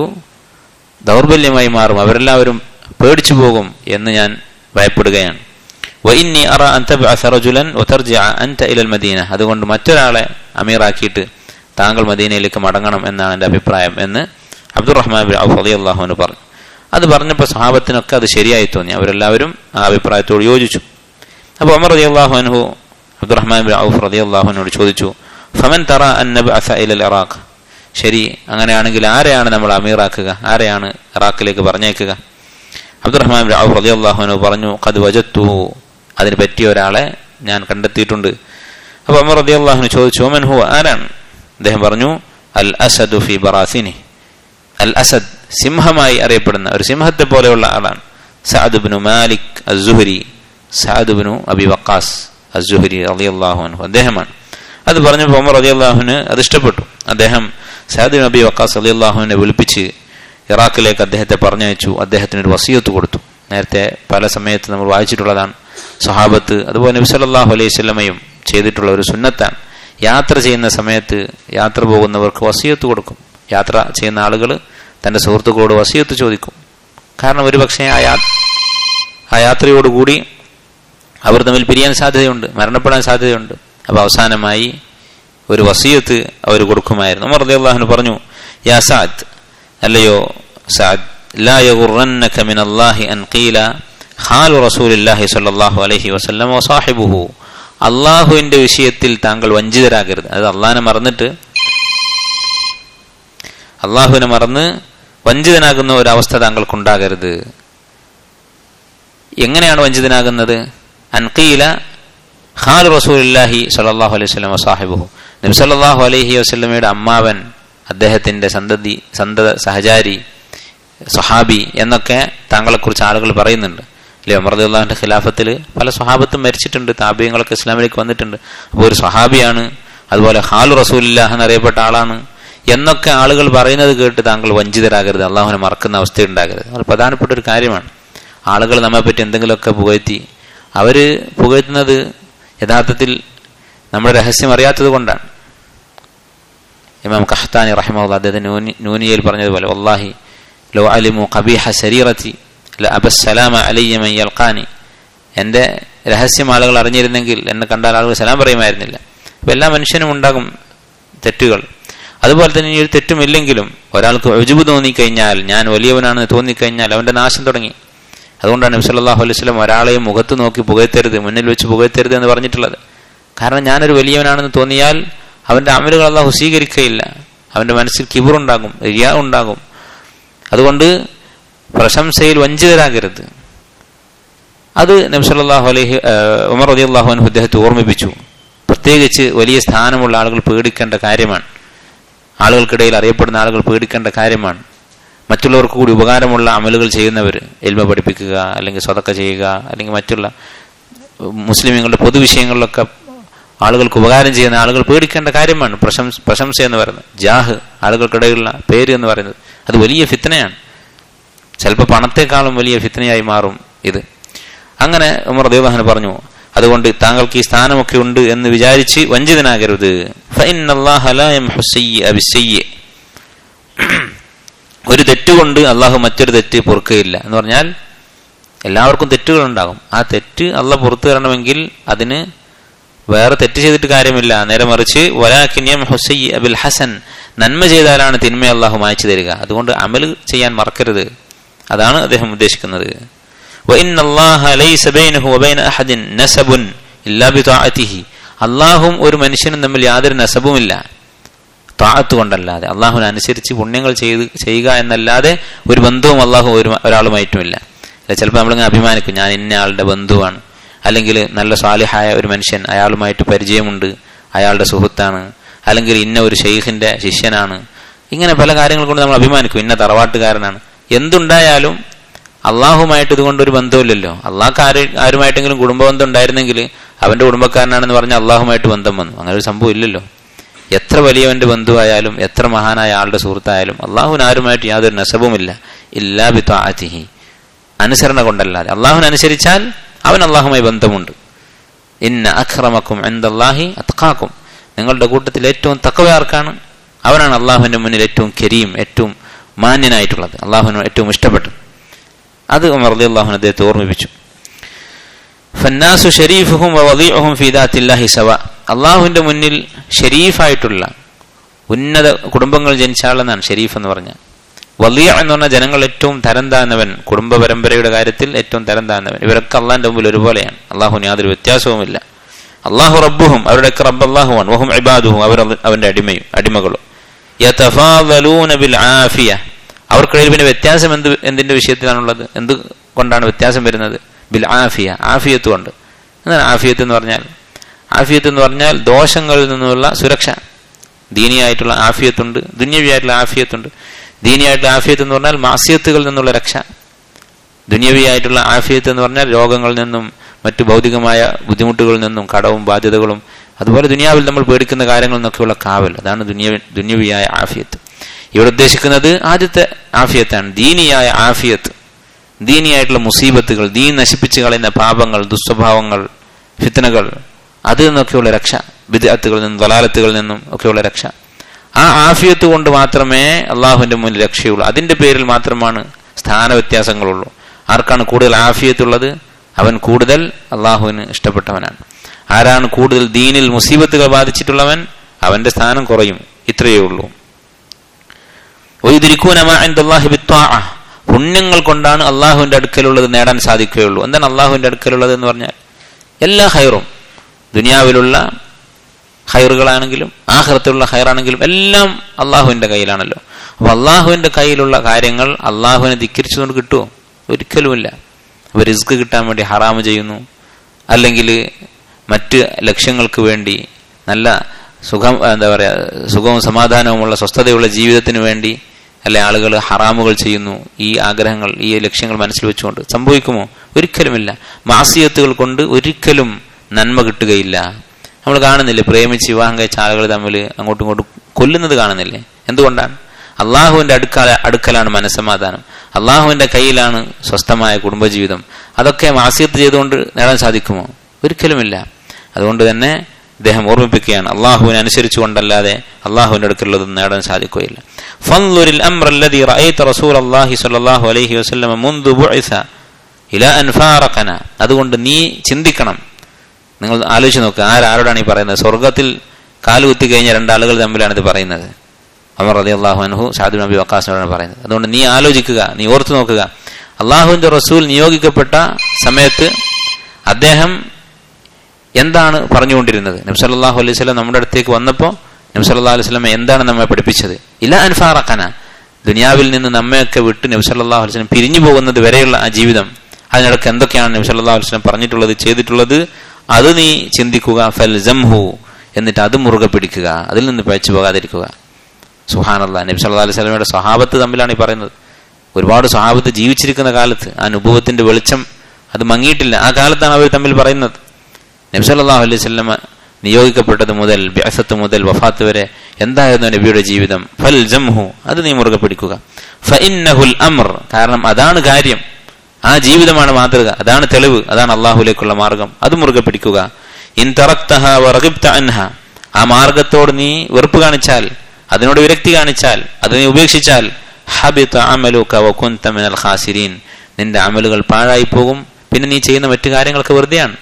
S1: ദൗർബല്യമായി മാറും, അവരെല്ലാവരും പേടിച്ചു പോകും എന്ന് ഞാൻ ഭയപ്പെടുകയാണ്. വഇന്നി അറ അൻ തബ്അസ റജുലൻ വതർജിഅ അൻത ഇലൽ മദീന. അതുകൊണ്ട് മറ്റൊരാളെ അമീറാക്കിയിട്ട് താങ്കൾ മദീനയിലേക്ക് മടങ്ങണം എന്നാണ് എൻ്റെ അഭിപ്രായം എന്ന് അബ്ദുറഹ്മാൻ ബിൻ ഔഫ് റളിയല്ലാഹു അൻഹു പറഞ്ഞു. അത് പറഞ്ഞപ്പോൾ സഹാബത്തിനൊക്കെ അത് ശരിയായി തോന്നി, അവരെല്ലാവരും ആ അഭിപ്രായത്തോട് യോജിച്ചു. അപ്പോൾ ഉമർ റളിയല്ലാഹു അൻഹു അബ്ദുറഹ്മാൻ ബിൻ ഔഫ് റളിയല്ലാഹു അൻഹുവോട് ചോദിച്ചു, ഫമൻ തറ അൻ നബ്അസ ഇലൽ ഇറാഖ്. ശരി, അങ്ങനെയാണെങ്കിൽ ആരെയാണ് നമ്മൾ അമീറാക്കുക, ആരെയാണ് ഇറാഖിലേക്ക് പറഞ്ഞേക്കുക? അബ്ദുറഹ്മാൻ ബിൻ ഔഫ് റളിയല്ലാഹു അൻഹു പറഞ്ഞു, ഖദ് വജദ്തുഹു, അതിന് പറ്റിയ ഒരാളെ ഞാൻ കണ്ടെത്തിയിട്ടുണ്ട്. അപ്പോൾ ഉമർ റളിയല്ലാഹു അൻഹു ചോദിച്ചു, മൻ ഹുവ, ആരാണ്? അദ്ദേഹം പറഞ്ഞു, അൽ അസദു ഫി ബറാസിനി. അൽ അസദ്, സിംഹമായി അറിയപ്പെടുന്ന ഒരു സിംഹത്തെ പോലെയുള്ള ആളാണ്. സഅദ് ഇബ്നു മാലിക് അസ്സുഹരി, സഅദ് ഇബ്നു അബി വഖാസ് അസ്സുഹരി റളിയല്ലാഹു അൻഹു അദ്ദേഹമാണ്. അത് പറഞ്ഞപ്പോൾ ഉമർ റളിയല്ലാഹുവിന് അത് ഇഷ്ടപ്പെട്ടു. അദ്ദേഹം സഅദ് ഇബ്നു അബി വഖാസ് റളിയല്ലാഹുവിനെ വിളിപ്പിച്ച് ഇറാഖിലേക്ക് അദ്ദേഹത്തെ പറഞ്ഞയച്ചു. അദ്ദേഹത്തിന് ഒരു വസിയത്ത് കൊടുത്തു. നേരത്തെ പല സമയത്ത് നമ്മൾ വായിച്ചിട്ടുള്ളതാണ്. സഹാബത്ത് അതുപോലെ നബി സല്ലല്ലാഹു അലൈഹി വസല്ലമയും ചെയ്തിട്ടുള്ള ഒരു സുന്നത്താണ്. യാത്ര ചെയ്യുന്ന സമയത്ത് യാത്ര പോകുന്നവർക്ക് വസിയത്ത് കൊടുക്കും. യാത്ര ചെയ്യുന്ന ആളുകൾ തന്റെ സുഹൃത്തുക്കളോട് വസിയത്ത് ചോദിക്കും. കാരണം ഒരു പക്ഷേ ആ യാ ആ യാത്രയോടുകൂടി അവർ തമ്മിൽ പിരിയാൻ സാധ്യതയുണ്ട്, മരണപ്പെടാൻ സാധ്യതയുണ്ട്. അപ്പൊ അവസാനമായി ഒരു വസിയത്ത് അവർ കൊടുക്കുമായിരുന്നു. ഉമർ റളിയല്ലാഹു അൻഹു പറഞ്ഞു, യാ സഅദ്, അല്ലയോ സഅദ്, ലാ യഗുറന്നക മിനല്ലാഹി അൻ ഖീല ഖാലു റസൂലുള്ളാഹി സ്വല്ലല്ലാഹു അലൈഹി വസല്ലം വസാഹിബുഹു. അള്ളാഹുവിന്റെ വിഷയത്തിൽ താങ്കൾ വഞ്ചിതരാകരുത്. അത് അള്ളാഹിനെ മറന്നിട്ട് അള്ളാഹുവിനെ മറന്ന് വഞ്ചിതനാകുന്ന ഒരവസ്ഥ താങ്കൾക്കുണ്ടാകരുത്. എങ്ങനെയാണ് വഞ്ചിതനാകുന്നത്? അൻഖീല ഖാലു റസൂലുള്ളാഹി സ്വല്ലല്ലാഹു അലൈഹി വസല്ലം വസാഹിബുഹു. നബി സല്ലല്ലാഹു അലൈഹി വസല്ലമയുടെ അമ്മാവൻ, അദ്ദേഹത്തിന്റെ സന്തതി സന്തത സഹചാരി, സ്വഹാബി എന്നൊക്കെ താങ്കളെക്കുറിച്ച് ആളുകൾ പറയുന്നുണ്ട്. അല്ലെ, ഉമർ റളിയല്ലാഹുവിന്റെ ഖിലാഫത്തിൽ പല സ്വഹാബത്തും മരിച്ചിട്ടുണ്ട്, താബിഈങ്ങളൊക്കെ ഇസ്ലാമിലേക്ക് വന്നിട്ടുണ്ട്. അപ്പോൾ ഒരു സ്വഹാബിയാണ്, അതുപോലെ ഹാലു റസൂലില്ലാഹ് എന്നറിയപ്പെട്ട ആളാണ് എന്നൊക്കെ ആളുകൾ പറയുന്നത് കേട്ട് താങ്കൾ വഞ്ചിതരാകരുത്, അള്ളാഹുവിനെ മറക്കുന്ന അവസ്ഥയുണ്ടാകരുത്. അത് പ്രധാനപ്പെട്ട ഒരു കാര്യമാണ്. ആളുകൾ നമ്മെപ്പറ്റി എന്തെങ്കിലുമൊക്കെ പുകഴ്ത്തി, അവർ പുകഴ്ത്തുന്നത് യഥാർത്ഥത്തിൽ നമ്മുടെ രഹസ്യം അറിയാത്തത് കൊണ്ടാണ്. ഇമാം ഖഹ്താനി റഹിമഹുല്ലാഹ് അദ്ദേഹത്തിന് നൂനി നൂനിയയിൽ പറഞ്ഞതുപോലെ വല്ലാഹി ലോ അലിമു ഖബീഹ ശരീറത്തി ലഅബസ്സലാമ അലയ്യ മൻ യൽഖാനി, എൻ്റെ രഹസ്യം ആളുകൾ അറിഞ്ഞിരുന്നെങ്കിൽ എന്നെ കണ്ടാൽ ആളുകൾ സലാം പറയുമായിരുന്നില്ല. അപ്പോൾ എല്ലാ മനുഷ്യനും ഉണ്ടാകും തെറ്റുകൾ. അതുപോലെ തന്നെ ഈ ഒരു തെറ്റുമില്ലെങ്കിലും ഒരാൾക്ക് ഉജ്ബ് തോന്നിക്കഴിഞ്ഞാൽ, ഞാൻ വലിയവനാണെന്ന് തോന്നിക്കഴിഞ്ഞാൽ അവൻ്റെ നാശം തുടങ്ങി. അതുകൊണ്ടാണ് നബി സല്ലല്ലാഹു അലൈഹി വസല്ലം ഒരാളെയും മുഖത്ത് നോക്കി പുകഴ്ത്തരുത്, മുന്നിൽ വെച്ച് പുകഴ്ത്തരുത് എന്ന് പറഞ്ഞിട്ടുള്ളത്. കാരണം ഞാനൊരു വലിയവനാണെന്ന് തോന്നിയാൽ അവൻ്റെ അമലുകൾ അല്ലാഹു സ്വീകരിക്കുകയില്ല. അവൻ്റെ മനസ്സിൽ കിബറുണ്ടാകും, റിയാ ഉണ്ടാകും. അതുകൊണ്ട് പ്രശംസയിൽ വഞ്ചിതരാകരുത്. അത് നബി സല്ലല്ലാഹു അലൈഹി ഉമർ റളിയല്ലാഹു അൻഹു അദ്ദേഹത്തെ ഓർമ്മിപ്പിച്ചു. പ്രത്യേകിച്ച് വലിയ സ്ഥാനമുള്ള ആളുകൾ പേടിക്കേണ്ട കാര്യമാണ്, ആളുകൾക്കിടയിൽ അറിയപ്പെടുന്ന ആളുകൾ പേടിക്കേണ്ട കാര്യമാണ്. മറ്റുള്ളവർക്ക് കൂടി ഉപകാരമുള്ള അമലുകൾ ചെയ്യുന്നവർ, ഇൽമ പഠിപ്പിക്കുക, അല്ലെങ്കിൽ സ്വതക്ക ചെയ്യുക, അല്ലെങ്കിൽ മറ്റുള്ള മുസ്ലിമുകളുടെ പൊതുവിഷയങ്ങളിലൊക്കെ ആളുകൾക്ക് ഉപകാരം ചെയ്യുന്ന ആളുകൾ പേടിക്കേണ്ട കാര്യമാണ്. പ്രശംസ പ്രശംസ എന്ന് പറയുന്നത്, ജാഹ്, ആളുകൾക്കിടയിലുള്ള പേര് എന്ന് പറയുന്നത്, അത് വലിയ ഫിത്നയാണ്. ചിലപ്പോൾ പണത്തെക്കാളും വലിയ ഫിത്നയായി മാറും ഇത്. അങ്ങനെ ഉമർ റളിയല്ലാഹു അൻഹു പറഞ്ഞു, അതുകൊണ്ട് താങ്കൾക്ക് ഈ സ്ഥാനമൊക്കെ ഉണ്ട് എന്ന് വിചാരിച്ച് വഞ്ചിതനാകരുത്. ഫഇന്നല്ലാഹ ലാ യംഹു സയ്യിഅ ബിസ്സയ്യി, ഒരു തെറ്റുകൊണ്ട് അള്ളാഹു മറ്റൊരു തെറ്റ് പൊറുക്കുകയില്ല എന്ന് പറഞ്ഞാൽ എല്ലാവർക്കും തെറ്റുകൾ ഉണ്ടാകും. ആ തെറ്റ് അള്ളാഹ് പുറത്തു തരണമെങ്കിൽ അതിന് വേറെ തെറ്റ് ചെയ്തിട്ട് കാര്യമില്ല. നേരെ മറിച്ച് വലാകിൻ യംഹു സയ്യിഅ ബിൽ ഹസൻ, നന്മ ചെയ്താലാണ് തിന്മ അള്ളാഹു മായ്ച്ചു തരിക. അതുകൊണ്ട് അമൽ ചെയ്യാൻ മറക്കരുത്. അതാണ് അദ്ദേഹം ഉദ്ദേശിക്കുന്നത്. വഇന്നല്ലാഹ ലൈസ ബൈനഹു വബൈന അഹദിൻ നസബുൻ ഇല്ലാ ബിതാഅതിഹി, അള്ളാഹും ഒരു മനുഷ്യനും തമ്മിൽ യാതൊരു നസബുമില്ല താഅത്ത് കൊണ്ടല്ലാതെ, അള്ളാഹുവിനെ അനുസരിച്ച് പുണ്യങ്ങൾ ചെയ്ത് ചെയ്യുക എന്നല്ലാതെ ഒരു ബന്ധവും അള്ളാഹു ഒരു ഒരാളുമായിട്ടുമില്ല. അല്ല, ചിലപ്പോൾ നമ്മളിങ്ങനെ അഭിമാനിക്കും, ഞാൻ ഇന്ന ആളുടെ ബന്ധുവാണ്, അല്ലെങ്കിൽ നല്ല സാലിഹായ ഒരു മനുഷ്യൻ, അയാളുമായിട്ട് പരിചയമുണ്ട്, അയാളുടെ സുഹൃത്താണ്, അല്ലെങ്കിൽ ഇന്ന ഒരു ഷെയ്ഖിന്റെ ശിഷ്യനാണ്. ഇങ്ങനെ പല കാര്യങ്ങൾ കൊണ്ട് നമ്മൾ അഭിമാനിക്കും, ഇന്ന തറവാട്ടുകാരനാണ്. എന്തുണ്ടായാലും അള്ളാഹുമായിട്ട് ഇതുകൊണ്ടൊരു ബന്ധമില്ലല്ലോ. അള്ളാഹ്ക്ക് ആര് ആരുമായിട്ടെങ്കിലും കുടുംബബന്ധം ഉണ്ടായിരുന്നെങ്കിൽ അവന്റെ കുടുംബക്കാരനാണെന്ന് പറഞ്ഞാൽ അള്ളാഹുമായിട്ട് ബന്ധം വന്നു. അങ്ങനെ ഒരു സംഭവം ഇല്ലല്ലോ. എത്ര വലിയവന്റെ ബന്ധുവായാലും എത്ര മഹാനായ ആളുടെ സുഹൃത്തായാലും അള്ളാഹുവിന് ആരുമായിട്ട് യാതൊരു നസബുമില്ല. ഇല്ലാ ബിതാഅതിഹി, അനുസരണ കൊണ്ടല്ലാതെ. അള്ളാഹുവിനെ അനുസരിച്ചാൽ അവൻ അള്ളാഹുമായി ബന്ധമുണ്ട്. ഇന്ന അക്രമക്കും ഇൻദല്ലാഹി അത്ഖാക്കും, നിങ്ങളുടെ കൂട്ടത്തിൽ ഏറ്റവും തഖ്വ ആർക്കാണ് അവനാണ് അള്ളാഹുവിന്റെ മുന്നിൽ ഏറ്റവും കരീം, ഏറ്റവും മാന്യനായിട്ടുള്ളത്, അള്ളാഹുവിന് ഏറ്റവും ഇഷ്ടപ്പെട്ടത്. അത് ഉമർ റളിയല്ലാഹു അൻഹു അദ്ദേഹത്തെ ഓർമ്മിപ്പിച്ചു. ഫന്നാസു ശരീഫുഹും വവദീഉഹും ഫീ ദാത്തില്ലാഹി സവാ, അള്ളാഹുവിന്റെ മുന്നിൽ ഷരീഫായിട്ടുള്ള ഉന്നത കുടുംബങ്ങൾ ജനിച്ച ആളെന്നാണ് ഷരീഫ് എന്ന് പറഞ്ഞാൽ. വദീഅ എന്ന് പറഞ്ഞാൽ ജനങ്ങൾ ഏറ്റവും തരം താഴ്ന്നവൻ, കുടുംബ പരമ്പരയുടെ കാര്യത്തിൽ ഏറ്റവും തരം താഴ്ന്നവൻ. ഇവരൊക്കെ അള്ളാഹിന്റെ മുമ്പിൽ ഒരുപോലെയാണ്, അള്ളാഹുവിന് യാതൊരു വ്യത്യാസവുമില്ല. അള്ളാഹു റബ്ബുഹും, അവരുടെയൊക്കെ റബ്ബ് അള്ളാഹുവാണ്. വഹും ഇബാദുഹും, അവർ അവന്റെ അടിമയും അടിമകളും. യതഫാദലൂന ബിൽ ആഫിയ, അവർക്കിടയിൽ പിന്നെ വ്യത്യാസം എന്ത് എന്തിന്റെ വിഷയത്തിലാണുള്ളത്? എന്ത് കൊണ്ടാണ് വ്യത്യാസം വരുന്നത്? ബിൽ ആഫിയ, ആഫിയത്ത് കൊണ്ട്. എന്താണ് ആഫിയത്ത് എന്ന് പറഞ്ഞാൽ? ആഫിയത്ത് എന്ന് പറഞ്ഞാൽ ദോഷങ്ങളിൽ നിന്നുള്ള സുരക്ഷ. ദീനിയായിട്ടുള്ള ആഫിയത്തുണ്ട്, ദുന്യവിയായിട്ടുള്ള ആഫിയത്തുണ്ട്. ദീനിയായിട്ടുള്ള ആഫിയത്ത് എന്ന് പറഞ്ഞാൽ മാസിയത്തുകളിൽ നിന്നുള്ള രക്ഷ. ദുന്യവിയായിട്ടുള്ള ആഫിയത്ത് എന്ന് പറഞ്ഞാൽ രോഗങ്ങളിൽ നിന്നും മറ്റു ഭൗതികമായ ബുദ്ധിമുട്ടുകളിൽ നിന്നും, കടവും ബാധ്യതകളും, അതുപോലെ ദുനിയാവിൽ നമ്മൾ പേടിക്കുന്ന കാര്യങ്ങളിൽ നിന്നൊക്കെയുള്ള കാവൽ. അതാണ് ദുന്യ ദുന്യവിയായ ആഫിയത്ത്. ഇവിടെ ഉദ്ദേശിക്കുന്നത് ആദ്യത്തെ ആഫിയത്താണ്, ദീനിയായ ആഫിയത്ത്. ദീനിയായിട്ടുള്ള മുസീബത്തുകൾ, ദീൻ നശിപ്പിച്ച് കളയുന്ന പാപങ്ങൾ, ദുസ്വഭാവങ്ങൾ, ഫിത്നകൾ, അതിൽ നിന്നൊക്കെയുള്ള രക്ഷ, ബിദ്അത്തുകളിൽ നിന്നും ദലാലത്തുകളിൽ നിന്നും ഒക്കെയുള്ള രക്ഷ. ആ ആഫിയത്ത് കൊണ്ട് മാത്രമേ അള്ളാഹുവിന്റെ മുന്നിൽ രക്ഷയുള്ളൂ. അതിന്റെ പേരിൽ മാത്രമാണ് സ്ഥാന വ്യത്യാസങ്ങളുള്ളൂ. ആർക്കാണ് കൂടുതൽ ആഫിയത്തുള്ളത് അവൻ കൂടുതൽ അള്ളാഹുവിന് ഇഷ്ടപ്പെട്ടവനാണ്. ആരാണ് കൂടുതൽ ദീനിൽ മുസീബത്തുകൾ ബാധിച്ചിട്ടുള്ളവൻ അവന്റെ സ്ഥാനം കുറയും. ഇത്രയേ ഉള്ളൂ. പുണ്യങ്ങൾ കൊണ്ടാണ് അള്ളാഹുവിന്റെ അടുക്കലുള്ളത് നേടാൻ സാധിക്കുകയുള്ളൂ. എന്താണ് അള്ളാഹുവിന്റെ അടുക്കലുള്ളത് എന്ന് പറഞ്ഞാൽ? എല്ലാ ഹൈറും, ദുനിയാവിലുള്ള ഹൈറുകളാണെങ്കിലും ആഖിറത്തിലുള്ള ഹൈറാണെങ്കിലും എല്ലാം അള്ളാഹുവിന്റെ കയ്യിലാണല്ലോ. അപ്പൊ അള്ളാഹുവിന്റെ കയ്യിലുള്ള കാര്യങ്ങൾ അള്ളാഹുവിനെ ധിക്കരിച്ചുകൊണ്ട് കിട്ടുമോ? ഒരിക്കലുമില്ല. അപ്പൊ റിസ്ക് കിട്ടാൻ വേണ്ടി ഹറാമ് ചെയ്യുന്നു, അല്ലെങ്കിൽ മറ്റ് ലക്ഷ്യങ്ങൾക്ക് വേണ്ടി, നല്ല സുഖം എന്താ പറയാ സുഖവും സമാധാനവുമുള്ള സ്വസ്ഥതയുള്ള ജീവിതത്തിന് വേണ്ടി അല്ലെ ആളുകൾ ഹറാമുകൾ ചെയ്യുന്നു. ഈ ആഗ്രഹങ്ങൾ, ഈ ലക്ഷ്യങ്ങൾ മനസ്സിൽ വെച്ചുകൊണ്ട് സംഭവിക്കുമോ? ഒരിക്കലുമില്ല. മാസിയത്തുകൾ കൊണ്ട് ഒരിക്കലും നന്മ കിട്ടുകയില്ല. നമ്മൾ കാണുന്നില്ലേ, പ്രേമിച്ച് വിവാഹം കഴിച്ച ആളുകൾ തമ്മിൽ അങ്ങോട്ടും ഇങ്ങോട്ടും കൊല്ലുന്നത് കാണുന്നില്ലേ? എന്തുകൊണ്ടാണ്? അള്ളാഹുവിന്റെ അടുക്ക അടുക്കലാണ് മനസ്സമാധാനം, അള്ളാഹുവിന്റെ കയ്യിലാണ് സ്വസ്ഥമായ കുടുംബജീവിതം. അതൊക്കെ മാസിയത്ത് ചെയ്തുകൊണ്ട് നേടാൻ സാധിക്കുമോ? ഒരിക്കലുമില്ല. അതുകൊണ്ട് തന്നെ അദ്ദേഹം ഓർമ്മിപ്പിക്കുകയാണ്, അള്ളാഹുവിനെ അനുസരിച്ചുകൊണ്ടല്ലാതെ അള്ളാഹുവിന്റെ അടുക്കലുള്ളതൊന്നും നേടാൻ സാധിക്കുകയില്ല. ഫൻളുരിൽ അംറല്ലദീ റഅയ്ത റസൂലല്ലാഹി സ്വല്ലല്ലാഹു അലൈഹി വസല്ലം മുൻദു ബുഇസ ഇലാ അൻ ഫാറഖന. അതുകൊണ്ട് നീ ചിന്തിക്കണം, നിങ്ങൾ ആലോചിച്ച് നോക്കുക, ആരാരോടാണ് ഈ പറയുന്നത്? സ്വർഗത്തിൽ കാലുകുത്തി കഴിഞ്ഞ രണ്ടാളുകൾ തമ്മിലാണ് ഇത് പറയുന്നത്. ഉമർ റളിയല്ലാഹു അൻഹു സഅദ് ബിൻ അബി വഖാസിനോടാണ് പറയുന്നത്. അതുകൊണ്ട് നീ ആലോചിക്കുക, നീ ഓർത്തു നോക്കുക, അള്ളാഹുവിന്റെ റസൂൽ നിയോഗിക്കപ്പെട്ട സമയത്ത് അദ്ദേഹം എന്താണ് പറഞ്ഞുകൊണ്ടിരുന്നത്? നബി സല്ലല്ലാഹു അലൈഹി വസല്ലം നമ്മുടെ അടുത്തേക്ക് വന്നപ്പോൾ നബി സല്ലല്ലാഹു അലൈഹി വസല്ലം എന്താണ് നമ്മെ പഠിപ്പിച്ചത്? ഇലാ അൻ ഫാറഖന, ദുനിയാവിൽ നിന്ന് നമ്മയൊക്കെ വിട്ട് നബി സല്ലല്ലാഹു അലൈഹി വസല്ലം പിരിഞ്ഞു പോകുന്നത് വരെയുള്ള ആ ജീവിതം, അതിനിടയ്ക്ക് എന്തൊക്കെയാണ് നബി സല്ലല്ലാഹു അലൈഹി വസല്ലം പറഞ്ഞിട്ടുള്ളത്, ചെയ്തിട്ടുള്ളത്, അത് നീ ചിന്തിക്കുക. ഫൽസംഹു, എന്നിട്ട് അത് മുറുകെ പിടിക്കുക, അതിൽ നിന്ന് പഴിച്ചു പോകാതിരിക്കുക. സുബ്ഹാനല്ലാഹ്. നബി സല്ലല്ലാഹു അലൈഹി വസല്ലമയുടെ സ്വഹാബത്ത് തമ്മിലാണ് ഈ പറയുന്നത്. ഒരുപാട് സ്വഹാബത്ത് ജീവിച്ചിരിക്കുന്ന കാലത്ത് ആ നുബുവത്തിന്റെ വെളിച്ചം അത് മങ്ങിയിട്ടില്ല, ആ കാലത്താണ് അവർ തമ്മിൽ പറയുന്നത്. നബി സല്ലല്ലാഹു അലൈഹി വസല്ലം നിയോഗിക്കപ്പെട്ടത് മുതൽ ബിഅസത്ത് മുതൽ വഫാത്ത് വരെ എന്തായിരുന്നു നബിയുടെ ജീവിതം? ഫൽസംഹു, അത് നീ മുറുകെ പിടിക്കുക. ഫഇന്നഹുൽ അംർ, കാരണം അതാണ് കാര്യം, ആ ജീവിതമാണ് മാതൃക, അതാണ് തെളിവ്, അതാണ് അള്ളാഹുലേക്കുള്ള മാർഗം, അത് മുറുകെ പിടിക്കുക. ഇൻ തറക്തഹ വറഗിബ്ത അൻഹ, ആ മാർഗത്തോട് നീ വെറുപ്പ് കാണിച്ചാൽ, അതിനോട് വിരക്തി കാണിച്ചാൽ, അത് നീ ഉപേക്ഷിച്ചാൽ, ഹബിത അമലുക വകുൻത മിനൽ ഖാസിരീൻ, നിന്റെ അമലുകൾ പാഴായി പോകും, പിന്നെ നീ ചെയ്യുന്ന മറ്റു കാര്യങ്ങളൊക്കെ വെറുതെയാണ്.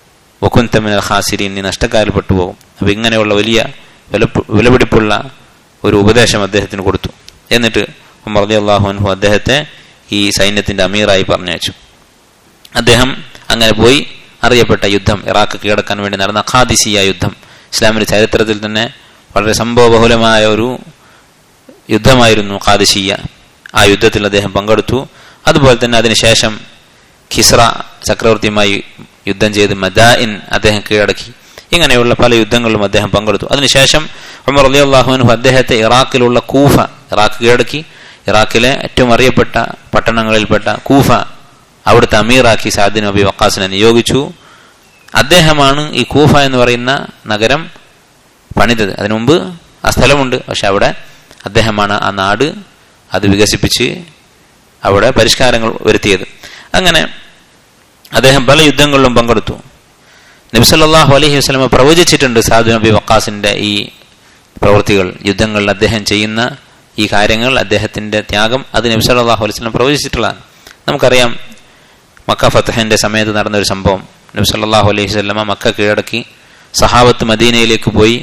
S1: വകുൻത മിനൽ ഖാസിരീൻ, നീ നഷ്ടക്കാരിൽ പെട്ടുപോകും. അപ്പൊ ഇങ്ങനെയുള്ള വലിയ വില വിലപിടിപ്പുള്ള ഒരു ഉപദേശം അദ്ദേഹത്തിന് കൊടുത്തു. എന്നിട്ട് ഉമർ റളിയല്ലാഹു അൻഹു അദ്ദേഹത്തെ ഈ സൈന്യത്തിന്റെ അമീറായി പറഞ്ഞയച്ചു. അദ്ദേഹം അങ്ങനെ പോയി അറിയപ്പെട്ട യുദ്ധം, ഇറാഖ് കീഴടക്കാൻ വേണ്ടി നടന്ന ഖാദിസിയ യുദ്ധം, ഇസ്ലാമിന്റെ ചരിത്രത്തിൽ തന്നെ വളരെ സംഭവബഹുലമായ ഒരു യുദ്ധമായിരുന്നു ഖാദിസിയ. ആ യുദ്ധത്തിൽ അദ്ദേഹം പങ്കെടുത്തു. അതുപോലെ തന്നെ അതിനുശേഷം ഖിസ്റ ചക്രവർത്തിയുമായി യുദ്ധം ചെയ്ത് മദായിൻ അദ്ദേഹം കീഴടക്കി. ഇങ്ങനെയുള്ള പല യുദ്ധങ്ങളിലും അദ്ദേഹം പങ്കെടുത്തു. അതിനുശേഷം ഉമർ റളിയല്ലാഹു അൻഹു അദ്ദേഹത്തെ ഇറാഖിലുള്ള കൂഫ, ഇറാഖ് കീഴടക്കി. ഇറാഖിലെ ഏറ്റവും അറിയപ്പെട്ട പട്ടണങ്ങളിൽപ്പെട്ട കൂഫ, അവിടുത്തെ അമീറാക്കി സഅദ് ബിൻ അബി വഖാസിനെ നിയോഗിച്ചു. അദ്ദേഹമാണ് ഈ കൂഫ എന്ന് പറയുന്ന നഗരം പണിതത്. അതിനു മുമ്പ് ആ സ്ഥലമുണ്ട്, പക്ഷെ അവിടെ അദ്ദേഹമാണ് ആ നാട് അത് വികസിപ്പിച്ച് അവിടെ പരിഷ്കാരങ്ങൾ വരുത്തിയത്. അങ്ങനെ അദ്ദേഹം പല യുദ്ധങ്ങളിലും പങ്കെടുത്തു. നബി സല്ലല്ലാഹു അലൈഹി വസല്ലം പ്രവചിച്ചിട്ടുണ്ട് സഅദ് ബിൻ അബി വഖാസിന്റെ ഈ പ്രവൃത്തികൾ, യുദ്ധങ്ങളിൽ അദ്ദേഹം ചെയ്യുന്ന ഈ കാര്യങ്ങൾ, അദ്ദേഹത്തിന്റെ ത്യാഗം, അത് നബി സല്ലല്ലാഹു അലൈഹി വസല്ലം പ്രവചിച്ചിട്ടുള്ളതാണ്. നമുക്കറിയാം മക്ക ഫത്ഹിന്റെ സമയത്ത് നടന്ന ഒരു സംഭവം. നബി സല്ലല്ലാഹു അലൈഹി വസല്ലം മക്ക കീഴടക്കി, സഹാബത്ത് മദീനയിലേക്ക് പോയി.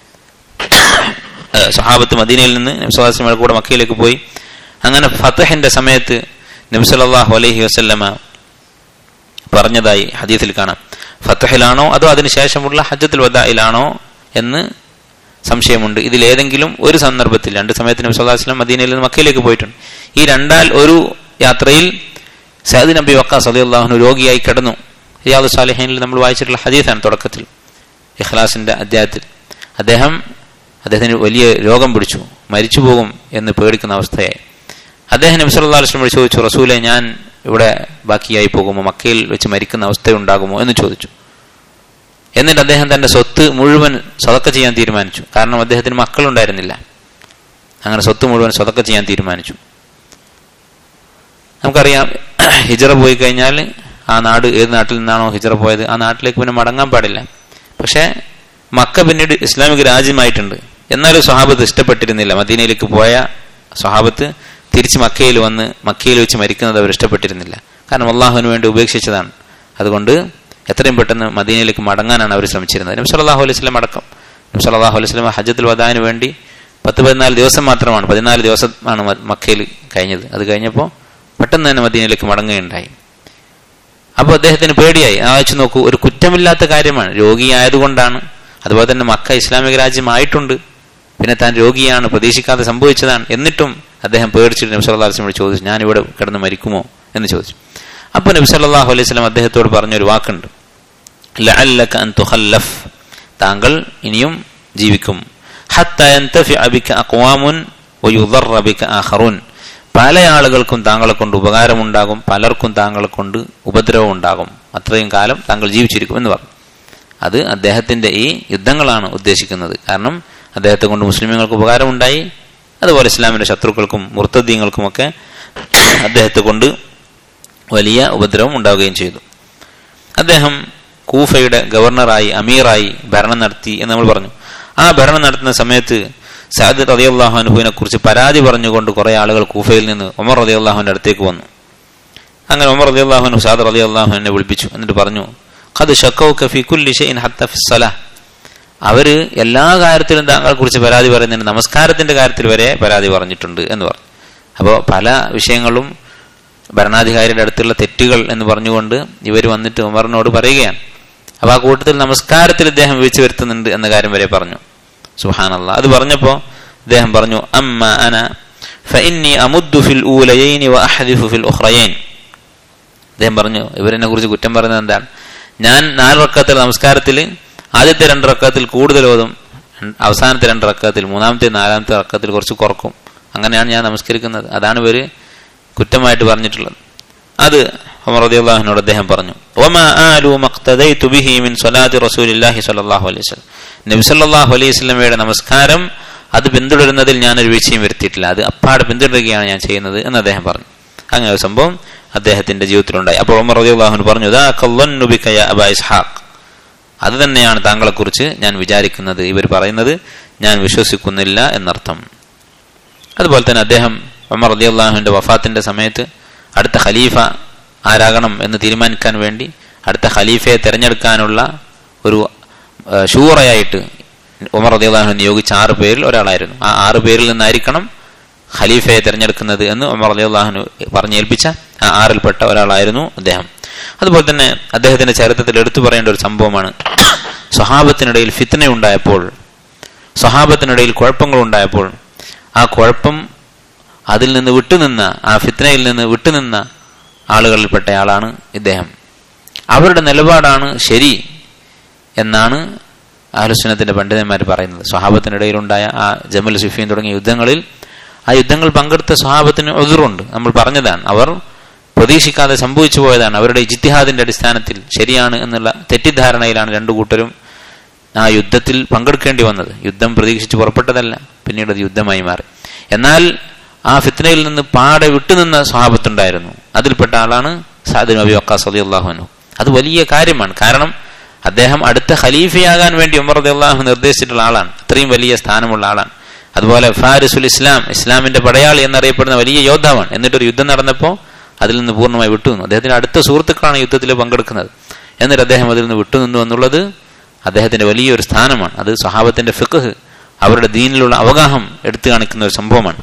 S1: സഹാബത്ത് മദീനയിൽ നിന്ന് നബി സല്ലല്ലാഹു അലൈഹി വസല്ലം കൂടെ മക്കയിലേക്ക് പോയി. അങ്ങനെ ഫത്ഹിന്റെ സമയത്ത് നബി സല്ലല്ലാഹു അലൈഹി വസല്ലം പറഞ്ഞതായി ഹദീസിൽ കാണാം. ഫത്ഹിലാണോ അതോ അതിനുശേഷമുള്ള ഹജ്ജത്തുൽ വദാഇലാണോ എന്ന് സംശയമുണ്ട്. ഇതിലേതെങ്കിലും ഒരു സന്ദർഭത്തിൽ, രണ്ട് സമയത്ത് നബി സല്ലല്ലാഹു അലൈഹി വസല്ലം മദീനയിൽ നിന്ന് മക്കയിലേക്ക് പോയിട്ടുണ്ട്. ഈ രണ്ടാൽ ഒരു യാത്രയിൽ സഅദ് നബി വഖാസ് റളിയല്ലാഹു അൻഹു രോഗിയായി കിടന്നു. റിയാദുസ് സാലിഹീനിൽ നമ്മൾ വായിച്ചിട്ടുള്ള ഹദീസാണ് തുടക്കത്തിൽ, ഇഖ്ലാസിന്റെ അധ്യായത്തിൽ. അദ്ദേഹം അദ്ദേഹത്തിന് വലിയ രോഗം പിടിച്ചു, മരിച്ചു പോകും എന്ന് പേടിക്കുന്ന അവസ്ഥയായി. അദ്ദേഹം നബി സല്ലല്ലാഹു അലൈഹി വസല്ലം ചോദിച്ചു, റസൂലെ, ഞാൻ ഇവിടെ ബാക്കിയായി പോകുമോ, മക്കയിൽ വെച്ച് മരിക്കുന്ന അവസ്ഥയുണ്ടാകുമോ എന്ന് ചോദിച്ചു. എന്നിട്ട് അദ്ദേഹം തന്റെ സ്വത്ത് മുഴുവൻ സ്വതക്ക ചെയ്യാൻ തീരുമാനിച്ചു. കാരണം അദ്ദേഹത്തിന് മക്കളുണ്ടായിരുന്നില്ല. അങ്ങനെ സ്വത്ത് മുഴുവൻ സ്വതക്ക ചെയ്യാൻ തീരുമാനിച്ചു. നമുക്കറിയാം, ഹിജ്റ പോയി കഴിഞ്ഞാൽ ആ നാട്, ഏത് നാട്ടിൽ നിന്നാണോ ഹിജ്റ പോയത് ആ നാട്ടിലേക്ക് പിന്നെ മടങ്ങാൻ പാടില്ല. പക്ഷെ മക്ക പിന്നീട് ഇസ്ലാമിക രാജ്യമായിട്ടുണ്ട്. എന്നാലും സ്വഹാബത്ത് ഇഷ്ടപ്പെട്ടിരുന്നില്ല. മദീനയിലേക്ക് പോയ സ്വഹാബത്ത് തിരിച്ച് മക്കയിൽ വന്ന് മക്കയിൽ വെച്ച് മരിക്കുന്നത് അവർ ഇഷ്ടപ്പെട്ടിരുന്നില്ല. കാരണം അള്ളാഹുവിന് വേണ്ടി ഉപേക്ഷിച്ചതാണ്. അതുകൊണ്ട് എത്രയും പെട്ടെന്ന് മദീനയിലേക്ക് മടങ്ങാനാണ് അവർ ശ്രമിച്ചിരുന്നത്. നബി സല്ലല്ലാഹു അലൈഹി വസല്ലം അടക്കം. നബി സല്ലല്ലാഹു അലൈഹി വസല്ലം ഹജ്ജത്തുൽ വദാഇന് വേണ്ടി പത്ത് പതിനാല് ദിവസം മാത്രമാണ് പതിനാല് ദിവസമാണ് മക്കയിൽ കഴിഞ്ഞത്. അത് കഴിഞ്ഞപ്പോൾ പെട്ടെന്ന് തന്നെ മദീനയിലേക്ക് മടങ്ങുകയുണ്ടായി. അപ്പോൾ അദ്ദേഹത്തിന് പേടിയായി. ആലോചിച്ച് നോക്കൂ, ഒരു കുറ്റമില്ലാത്ത കാര്യമാണ്, രോഗിയായതുകൊണ്ടാണ്. അതുപോലെ തന്നെ മക്ക ഇസ്ലാമിക രാജ്യമായിട്ടുണ്ട്, പിന്നെ താൻ രോഗിയാണ്, പ്രതീക്ഷിക്കാതെ സംഭവിച്ചതാണ്. എന്നിട്ടും അദ്ദേഹം പേടിച്ചിട്ട് നബി സല്ലല്ലാഹു അലൈഹി വസല്ലം ചോദിച്ചു, ഞാൻ ഇവിടെ കിടന്ന് മരിക്കുമോ എന്ന് ചോദിച്ചു. അപ്പോൾ നബി സല്ലല്ലാഹു അലൈഹി വസല്ലം അദ്ദേഹത്തോട് പറഞ്ഞൊരു വാക്കുണ്ട്, ലഅല്ലക അൻ തുഖല്ലഫ്, താങ്കൾ ഇനിയും ജീവിക്കും. ഹത്താ യൻതഫിഅ ബിക അഖ്വാമുൻ വയുദറ ബിക ആഖറൂൻ, പല ആളുകൾക്കും താങ്കളെ കൊണ്ട് ഉപകാരമുണ്ടാകും, പലർക്കും താങ്കളെ കൊണ്ട് ഉപദ്രവം ഉണ്ടാകും. അത്രയും കാലം താങ്കൾ ജീവിച്ചിരിക്കും എന്ന് പറഞ്ഞു. അത് അദ്ദേഹത്തിന്റെ ഈ യുദ്ധങ്ങളാണ് ഉദ്ദേശിക്കുന്നത്. കാരണം അദ്ദേഹത്തെ കൊണ്ട് മുസ്ലിമുകൾക്ക് ഉപകാരമുണ്ടായി, അതുപോലെ ഇസ്ലാമിന്റെ ശത്രുക്കൾക്കും മുർത്തദീങ്ങൾക്കുമൊക്കെ അദ്ദേഹത്തെ കൊണ്ട് വലിയ ഉപദ്രവം ഉണ്ടാവുകയും ചെയ്തു. അദ്ദേഹം കൂഫയുടെ ഗവർണറായി അമീറായി ഭരണം നടത്തി എന്ന് നമ്മൾ പറഞ്ഞു. ആ ഭരണം നടത്തുന്ന സമയത്ത് സഅദ് റളിയല്ലാഹു അൻഹുവിനെ കുറിച്ച് പരാതി പറഞ്ഞുകൊണ്ട് കുറെ ആളുകൾ കൂഫയിൽ നിന്ന് ഉമർ റളിയല്ലാഹുവിന്റെ അടുത്തേക്ക് വന്നു. അങ്ങനെ ഉമർ റളിയല്ലാഹു അൻഹു സഅദ് റളിയല്ലാഹു അൻഹുവിനെ വിളിപ്പിച്ചു. എന്നിട്ട് പറഞ്ഞു, ഖദ് ശക്കൗക ഫീ കുല്ലി ഷൈഇൻ ഹത്താ ഫിസ്സലാഹ്. അവര് എല്ലാ കാര്യത്തിലും താങ്കളെ കുറിച്ച് പരാതി പറയുന്നുണ്ട്, നമസ്കാരത്തിന്റെ കാര്യത്തിൽ വരെ പരാതി പറഞ്ഞിട്ടുണ്ട് എന്ന് പറഞ്ഞു. അപ്പോൾ പല വിഷയങ്ങളും ഭരണാധികാരിയുടെ അടുത്തുള്ള തെറ്റുകൾ എന്ന് പറഞ്ഞുകൊണ്ട് ഇവർ വന്നിട്ട് ഉമറിനോട് പറയുകയാണ്. അപ്പൊ ആ കൂട്ടത്തിൽ നമസ്കാരത്തിൽ ഇദ്ദേഹം വീഴ്ച വരുത്തുന്നുണ്ട് എന്ന കാര്യം വരെ പറഞ്ഞു. സുബ്ഹാനല്ലാഹ്. അത് പറഞ്ഞപ്പോ അദ്ദേഹം പറഞ്ഞു, അമ്മ അന ഫഇന്നി അമുദ്ദു ഫിൽ ഊലയൈനി വഅഹദിഫു ഫിൽ ഉഖ്റയൈൻ. അദ്ദേഹം പറഞ്ഞു, ഇവരെന്നെ കുറിച്ച് കുറ്റം പറയുന്നത് എന്താണ്, ഞാൻ നാല് റക്അത്തിൽ നമസ്കാരത്തിൽ ആദ്യത്തെ രണ്ട് റക്അത്തിൽ കൂടുതൽ ഓതും, അവസാനത്തെ രണ്ട് റക്അത്തിൽ മൂന്നാമത്തെ നാലാമത്തെ റക്അത്തിൽ കുറച്ച് കുറക്കും, അങ്ങനെയാണ് ഞാൻ നമസ്കരിക്കുന്നത്. അതാണ് ഇവര് കുറ്റമായിട്ട് പറഞ്ഞിട്ടുള്ളത്. അത് ഉമർ റളിയല്ലാഹുവിനോട് അദ്ദേഹം പറഞ്ഞു, വമാ ആലു മഖ്തദൈതു ബിഹി മിൻ സ്വലാത്തി റസൂലില്ലാഹി സ്വല്ലല്ലാഹു അലൈഹി വസല്ലം. നബി സല്ലല്ലാഹു അലൈഹി വസല്ലമയുടെ നമസ്കാരം അത് പിന്തുടരുന്നതിൽ ഞാനൊരു വീഴ്ചയും വരുത്തിയിട്ടില്ല, അത് അപ്പാടെ പിന്തുടരുകയാണ് ഞാൻ ചെയ്യുന്നത് എന്ന് അദ്ദേഹം പറഞ്ഞു. അങ്ങനെ ഒരു സംഭവം അദ്ദേഹത്തിന്റെ ജീവിതത്തിലുണ്ടായി. അപ്പോൾ ഉമർ റളിയല്ലാഹു അൻഹു പറഞ്ഞു, ദാഖല്ലന്നു ബിക യാ അബാ ഇസ്ഹാഖ്. അത് തന്നെയാണ് താങ്കളെ കുറിച്ച് ഞാൻ വിചാരിക്കുന്നത്, ഇവർ പറയുന്നത് ഞാൻ വിശ്വസിക്കുന്നില്ല എന്നർത്ഥം. അതുപോലെ തന്നെ അദ്ദേഹം ഉമർ റളിയല്ലാഹുവിന്റെ വഫാത്തിന്റെ സമയത്ത് അടുത്ത ഖലീഫ ആരാകണം എന്ന് തീരുമാനിക്കാൻ വേണ്ടി അടുത്ത ഖലീഫയെ തെരഞ്ഞെടുക്കാനുള്ള ഒരു ഷൂറയായിട്ട് ഉമർ റളിയല്ലാഹു നിയോഗിച്ച ആറ് പേരിൽ ഒരാളായിരുന്നു. ആ ആറ് പേരിൽ നിന്നായിരിക്കണം ഖലീഫയെ തെരഞ്ഞെടുക്കുന്നത് എന്ന് ഉമർ റളിയല്ലാഹു പറഞ്ഞേൽപ്പിച്ച ആ ആറിൽപ്പെട്ട ഒരാളായിരുന്നു അദ്ദേഹം. അതുപോലെ തന്നെ അദ്ദേഹത്തിന്റെ ചരിത്രത്തിൽ എടുത്തു പറയേണ്ട ഒരു സംഭവമാണ്, സ്വഹാബത്തിനിടയിൽ ഫിത്ന ഉണ്ടായപ്പോൾ, സ്വഹാബത്തിനിടയിൽ കുഴപ്പങ്ങൾ ഉണ്ടായപ്പോൾ ആ കുഴപ്പം അതിൽ നിന്ന് വിട്ടുനിന്ന, ആ ഫിത്നയിൽ നിന്ന് വിട്ടുനിന്ന ആളുകളിൽപ്പെട്ട ആളാണ് ഇദ്ദേഹം. അവരുടെ നിലപാടാണ് ശരി എന്നാണ് അഹ്ലുസുന്നത്തിന്റെ പണ്ഡിതന്മാർ പറയുന്നത്. സ്വഹാബത്തിനിടയിലുണ്ടായ ആ ജമൽ സിഫീൻ തുടങ്ങിയ യുദ്ധങ്ങളിൽ ആ യുദ്ധങ്ങൾ പങ്കെടുത്ത സ്വഹാബത്തിന് ഉദ്റുണ്ട്, നമ്മൾ പറഞ്ഞതാണ്. അവർ പ്രതീക്ഷിക്കാതെ സംഭവിച്ചു പോയതാണ്. അവരുടെ ഇജ്തിഹാദിന്റെ അടിസ്ഥാനത്തിൽ ശരിയാണ് എന്നുള്ള തെറ്റിദ്ധാരണയിലാണ് രണ്ടു കൂട്ടരും ആ യുദ്ധത്തിൽ പങ്കെടുക്കേണ്ടി വന്നത്. യുദ്ധം പ്രതീക്ഷിച്ച് പുറപ്പെട്ടതല്ല, പിന്നീട് അത് യുദ്ധമായി മാറി. എന്നാൽ ആ ഫിത്നയിൽ നിന്ന് പാടെ വിട്ടുനിന്ന സ്വഹാബത്തുണ്ടായിരുന്നു. അതിൽപ്പെട്ട ആളാണ് സഅദ് ബിൻ അബി വഖാസ് റളിയല്ലാഹു അൻഹു. അത് വലിയ കാര്യമാണ്. കാരണം അദ്ദേഹം അടുത്ത ഖലീഫയാകാൻ വേണ്ടി ഉമർ റളിയല്ലാഹു നിർദ്ദേശിച്ചിട്ടുള്ള ആളാണ്, അത്രയും വലിയ സ്ഥാനമുള്ള ആളാണ്. അതുപോലെ ഫാരിസുൽ ഇസ്ലാം, ഇസ്ലാമിന്റെ പടയാളി എന്നറിയപ്പെടുന്ന വലിയ യോദ്ധാവാണ്. എന്നിട്ടൊരു യുദ്ധം നടന്നപ്പോൾ അതിൽ നിന്ന് പൂർണ്ണമായി വിട്ടുനിന്നു. അദ്ദേഹത്തിന്റെ അടുത്ത സുഹൃത്തുക്കളാണ് യുദ്ധത്തിൽ പങ്കെടുക്കുന്നത്, എന്നിട്ട് അദ്ദേഹം അതിൽ നിന്ന് വിട്ടുനിന്നു എന്നുള്ളത് അദ്ദേഹത്തിന്റെ വലിയൊരു സ്ഥാനമാണ്. അത് സ്വഹാബത്തിന്റെ ഫിഖ്ഹ്, അവരുടെ ദീനിലുള്ള അവഗാഹം എടുത്തു കാണിക്കുന്ന ഒരു സംഭവമാണ്.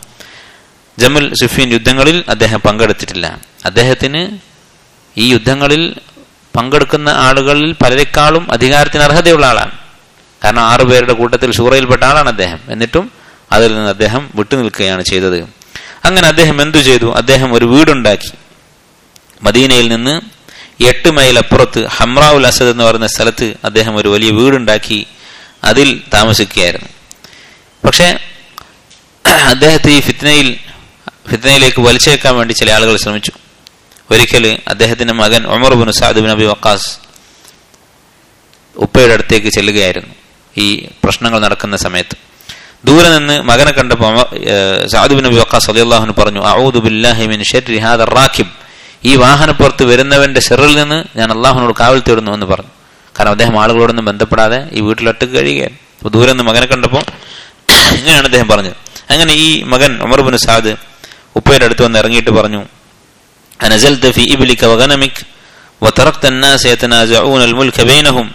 S1: ജമൽ സിഫീൻ യുദ്ധങ്ങളിൽ അദ്ദേഹം പങ്കെടുത്തിട്ടില്ല. അദ്ദേഹത്തിന് ഈ യുദ്ധങ്ങളിൽ പങ്കെടുക്കുന്ന ആളുകളിൽ പലരെക്കാളും അധികാരത്തിന് അർഹതയുള്ള ആളാണ്. കാരണം ആറുപേരുടെ കൂട്ടത്തിൽ ഷൂറയിൽപ്പെട്ട ആളാണ് അദ്ദേഹം. എന്നിട്ടും അതിൽ നിന്ന് അദ്ദേഹം വിട്ടുനിൽക്കുകയാണ് ചെയ്തത്. അങ്ങനെ അദ്ദേഹം എന്തു ചെയ്തു? അദ്ദേഹം ഒരു വീടുണ്ടാക്കി. മദീനയിൽ നിന്ന് എട്ട് മൈൽ അപ്പുറത്ത് ഹംറാഉൽ അസദ് എന്ന് പറയുന്ന സ്ഥലത്ത് അദ്ദേഹം ഒരു വലിയ വീടുണ്ടാക്കി അതിൽ താമസിക്കുകയായിരുന്നു. പക്ഷെ അദ്ദേഹത്തെ ഈ ഫിത്നയിൽ ഫിത്നയിലേക്ക് വലിച്ചേക്കാൻ വേണ്ടി ചില ആളുകൾ ശ്രമിച്ചു. ഒരിക്കൽ അദ്ദേഹത്തിന്റെ മകൻ Umar bin Saad bin Abi Waqqas ഉപ്പയുടെ അടുത്തേക്ക് ചെല്ലുകയായിരുന്നു ഈ പ്രശ്നങ്ങൾ നടക്കുന്ന സമയത്ത്. ദൂരെ നിന്ന് മകനെ കണ്ടപ്പോൾ സഅദ് ബിൻ അബി വഖാസ് റളിയല്ലാഹു അൻഹു പറഞ്ഞു, അഊദു ബില്ലാഹി മിൻ ശർരി ഹാദർ റാകിബ്. ഈ വാഹനപ്പുറത്ത് വരുന്നവന്റെ ഷെറിൽ നിന്ന് ഞാൻ അള്ളാഹുവിനോട് കാവൽ തേടുന്നു എന്ന് പറഞ്ഞു. കാരണം അദ്ദേഹം ആളുകളോടൊന്നും ബന്ധപ്പെടാതെ ഈ വീട്ടിലൊറ്റക്ക് കഴിയുകയാണ്. അപ്പോൾ ദൂരെ നിന്ന് മകനെ കണ്ടപ്പോൾ ഇങ്ങനെയാണ് അദ്ദേഹം പറഞ്ഞത്. അങ്ങനെ ഈ മകൻ ഉമർ ബിൻ സഅദ് ഉപ്പയുടെ അടുത്ത് വന്ന് ഇറങ്ങിയിട്ട് പറഞ്ഞു, അനസൽത ഫീ ഇബ്ലിക വഗനമിക വതറക്ത الناس يتنازعون الملك بينهم.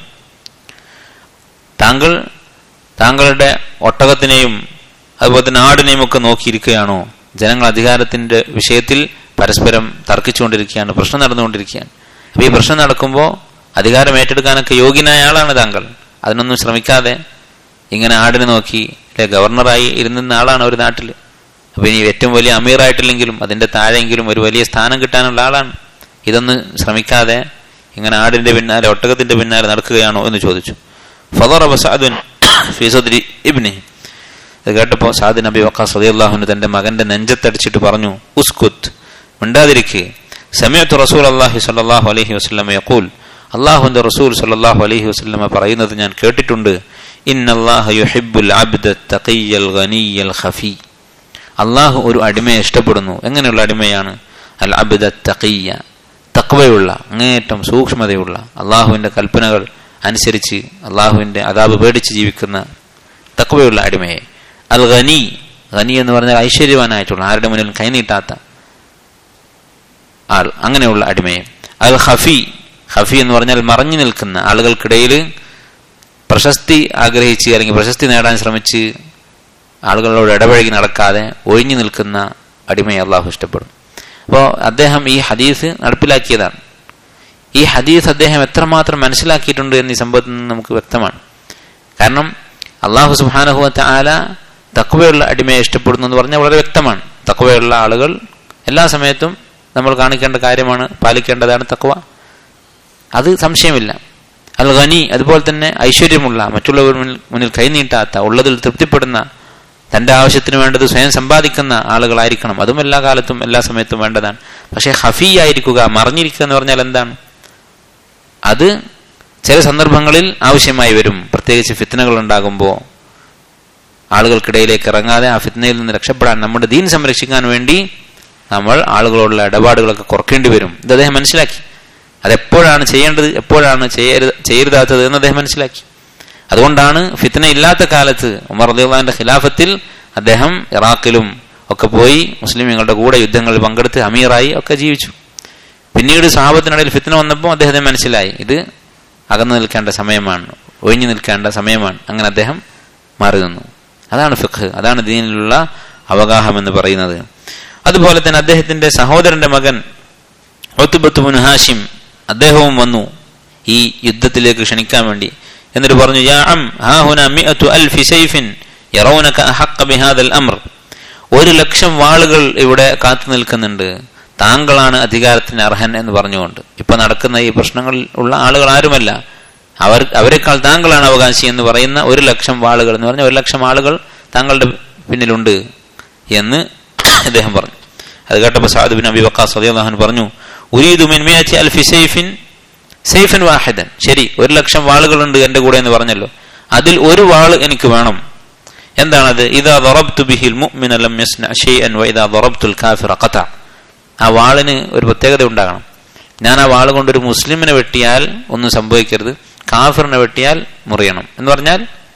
S1: താങ്കൾ താങ്കളുടെ ഒട്ടകത്തിനെയും അതുപോലെ തന്നെ ആടിനെയും ഒക്കെ നോക്കിയിരിക്കുകയാണോ? ജനങ്ങൾ അധികാരത്തിന്റെ വിഷയത്തിൽ പരസ്പരം തർക്കിച്ചുകൊണ്ടിരിക്കുകയാണ്, പ്രശ്നം നടന്നുകൊണ്ടിരിക്കുകയാണ്. അപ്പൊ ഈ പ്രശ്നം നടക്കുമ്പോൾ അധികാരം ഏറ്റെടുക്കാനൊക്കെ യോഗ്യനായ ആളാണ് താങ്കൾ. അതിനൊന്നും ശ്രമിക്കാതെ ഇങ്ങനെ ആടിനെ നോക്കി അല്ലെ ഗവർണറായി ഇരുന്ന ആളാണ് ഒരു നാട്ടിൽ. അപ്പൊ ഇനി ഏറ്റവും വലിയ അമീറായിട്ടില്ലെങ്കിലും അതിന്റെ താഴെയെങ്കിലും ഒരു വലിയ സ്ഥാനം കിട്ടാനുള്ള ആളാണ്. ഇതൊന്നും ശ്രമിക്കാതെ ഇങ്ങനെ ആടിന്റെ പിന്നാലെ ഒട്ടകത്തിന്റെ പിന്നാലെ നടക്കുകയാണോ എന്ന് ചോദിച്ചു. ഫദറബ സഅദുൻ ഫീ സദ്രി ഇബ്നി. ഇത് കേട്ടപ്പോൾ സഅദ് നബി വഖാസ് റളിയല്ലാഹു അൻഹു തന്റെ മകന്റെ നെഞ്ചത്തടിച്ചിട്ട് പറഞ്ഞു, ഉസ്കുത്ത്, മിണ്ടാതിരിക്കുക. സമയത്ത് റസൂലുള്ളാഹി സ്വല്ലല്ലാഹു അലൈഹി വസല്ലം യഖൂൽ, അള്ളാഹുവിന്റെ റസൂൽ സല്ലല്ലാഹു അലൈഹി വസല്ലമ പറയുന്നത് ഞാൻ കേട്ടിട്ടുണ്ട്, ഇന്നല്ലാഹ യുഹിബ്ബുൽ അബ്ദ തഖിയ്യൽ ഗനിയ്യൽ ഖഫി. അള്ളാഹു ഒരു അടിമയെ ഇഷ്ടപ്പെടുന്നു. എങ്ങനെയുള്ള അടിമയാണ്? അൽ അബ്ദ തഖിയ്യ, തഖ്വയുള്ള, അങ്ങേയറ്റം സൂക്ഷ്മതയുള്ള, അള്ളാഹുവിന്റെ കൽപ്പനകൾ അനുസരിച്ച് അള്ളാഹുവിന്റെ അദാബ് പേടിച്ച് ജീവിക്കുന്ന തഖ്വയുള്ള അടിമയെ. അൽ ഗനി, ഗനി എന്ന് പറഞ്ഞാൽ ഐശ്വര്യവാനായിട്ടുള്ള, ആരുടെ മുന്നിൽ കൈനീട്ടാത്ത ആൾ, അങ്ങനെയുള്ള അടിമയെ. അൽ ഖഫി, ഖഫി എന്ന് പറഞ്ഞാൽ മറഞ്ഞു നിൽക്കുന്ന, ആളുകൾക്കിടയിൽ പ്രശസ്തി ആഗ്രഹിച്ച് അല്ലെങ്കിൽ പ്രശസ്തി നേടാൻ ശ്രമിച്ച് ആളുകളോട് ഇടപഴകി നടക്കാതെ ഒഴിഞ്ഞു നിൽക്കുന്ന അടിമയെ അള്ളാഹു ഇഷ്ടപ്പെടും. അപ്പോൾ അദ്ദേഹം ഈ ഹദീസ് നടപ്പിലാക്കിയതാണ്. ഈ ഹദീസ് അദ്ദേഹം എത്രമാത്രം മനസ്സിലാക്കിയിട്ടുണ്ട് എന്നീ സംഭവത്തിൽ നിന്ന് നമുക്ക് വ്യക്തമാണ്. കാരണം അള്ളാഹു സുബ്ഹാനഹു വ തആല തഖ്വയുള്ള അടിമയെ ഇഷ്ടപ്പെടുന്നു എന്ന് പറഞ്ഞാൽ വളരെ വ്യക്തമാണ്. തഖ്വയുള്ള ആളുകൾ എല്ലാ സമയത്തും നമ്മൾ കാണിക്കേണ്ട കാര്യമാണ്, പാലിക്കേണ്ടതാണ് തഖ്വ, അത് സംശയമില്ല. അൽ ഗനി, അതുപോലെ തന്നെ ഐശ്വര്യമുള്ള, മറ്റുള്ളവർ മുന്നിൽ കൈനീട്ടാത്ത, ഉള്ളതിൽ തൃപ്തിപ്പെടുന്ന, തന്റെ ആവശ്യത്തിന് വേണ്ടത് സ്വയം സമ്പാദിക്കുന്ന ആളുകളായിരിക്കണം. അതും എല്ലാ കാലത്തും എല്ലാ സമയത്തും വേണ്ടതാണ്. പക്ഷെ ഖഫി ആയിരിക്കുക, മറിഞ്ഞിരിക്കുക എന്ന് പറഞ്ഞാൽ എന്താണ്? അത് ചില സന്ദർഭങ്ങളിൽ ആവശ്യമായി വരും. പ്രത്യേകിച്ച് ഫിത്നകൾ ഉണ്ടാകുമ്പോൾ ആളുകൾക്കിടയിലേക്ക് ഇറങ്ങാതെ ആ ഫിത്നയിൽ നിന്ന് രക്ഷപ്പെടാൻ, നമ്മുടെ ദീൻ സംരക്ഷിക്കാൻ വേണ്ടി നമ്മൾ ആളുകളോടുള്ള ഇടപാടുകളൊക്കെ കുറയ്ക്കേണ്ടി വരും. ഇത് അദ്ദേഹം മനസ്സിലാക്കി. അതെപ്പോഴാണ് ചെയ്യേണ്ടത്, എപ്പോഴാണ് ചെയ്യരുത് ചെയ്യരുതാത്തത് എന്ന് അദ്ദേഹം മനസ്സിലാക്കി. അതുകൊണ്ടാണ് ഫിത്ന ഇല്ലാത്ത കാലത്ത് ഉമർ റളിയല്ലാഹു അൻഹുവിന്റെ ഖിലാഫത്തിൽ അദ്ദേഹം ഇറാഖിലും ഒക്കെ പോയി മുസ്ലിമീങ്ങളുടെ കൂടെ യുദ്ധങ്ങളിൽ പങ്കെടുത്ത് അമീറായി ഒക്കെ ജീവിച്ചു. പിന്നീട് സഹാബത്തിനിടയിൽ ഫിത്ന വന്നപ്പോൾ അദ്ദേഹത്തിന് മനസ്സിലായി ഇത് അകന്നു നിൽക്കേണ്ട സമയമാണ്, ഒഴിഞ്ഞു നിൽക്കേണ്ട സമയമാണ്. അങ്ങനെ അദ്ദേഹം മാറി നിന്നു. അതാണ് ഫിഖ്, അതാണ് ദീനിലുള്ള അവഗാഹം എന്ന് പറയുന്നത്. അതുപോലെ തന്നെ അദ്ദേഹത്തിന്റെ സഹോദരന്റെ മകൻ ഉത്ബത്ത് ഇബ്നു ഹാഷിം, അദ്ദേഹവും വന്നു ഈ യുദ്ധത്തിലേക്ക് ക്ഷണിക്കാൻ വേണ്ടി. എന്നിട്ട് പറഞ്ഞു, യാ അം ഹാ ഹുനാ മിഅതു അൽഫി സൈഫിൻ യറൗനക അഹഖ ബിഹാദൽ അംർ. ഒരു ലക്ഷം വാളുകൾ ഇവിടെ കാത്തു നിൽക്കുന്നുണ്ട്, താങ്കളാണ് അധികാരത്തിന് അർഹൻ എന്ന് പറഞ്ഞുകൊണ്ട്. ഇപ്പൊ നടക്കുന്ന ഈ പ്രശ്നങ്ങളിൽ ഉള്ള ആളുകൾ ആരുമല്ല, അവർ അവരെക്കാൾ താങ്കളാണ് അവകാശി എന്ന് പറയുന്ന ഒരു ലക്ഷം വാളുകൾ എന്ന് പറഞ്ഞ ഒരു ലക്ഷം ആളുകൾ താങ്കളുടെ പിന്നിലുണ്ട് എന്ന് അദ്ദേഹം പറഞ്ഞു. അത് കേട്ടപ്പോൾ സഅദ് ബിൻ അബി വഖാസ് റളിയല്ലാഹു അൻഹു പറഞ്ഞു, ഉരീദു മിൻ മിഅതി അൽഫി സൈഫിൻ സൈഫൻ വാഹിദൻ. ശരി, ഒരു ലക്ഷം വാളുകളുണ്ട് എന്റെ കൂടെ എന്ന് പറഞ്ഞല്ലോ, അതിൽ ഒരു വാള് എനിക്ക് വേണം. എന്താണത്? ഇദാ ദറബ്തു ബിഹിൽ മുഅ്മിന ലം യസ്ന ശൈഅൻ വ ഇദാ ദറബ്തുൽ കാഫിറ ഖത. ആ വാളിന് ഒരു പ്രത്യേകത ഉണ്ടാകണം. ഞാൻ ആ വാള് കൊണ്ട് ഒരു മുസ്ലിമിനെ വെട്ടിയാൽ ഒന്നും സംഭവിക്കരുത്, കാഫിറിനെ വെട്ടിയാൽ മുറിയണം എന്ന് പറഞ്ഞാൽ,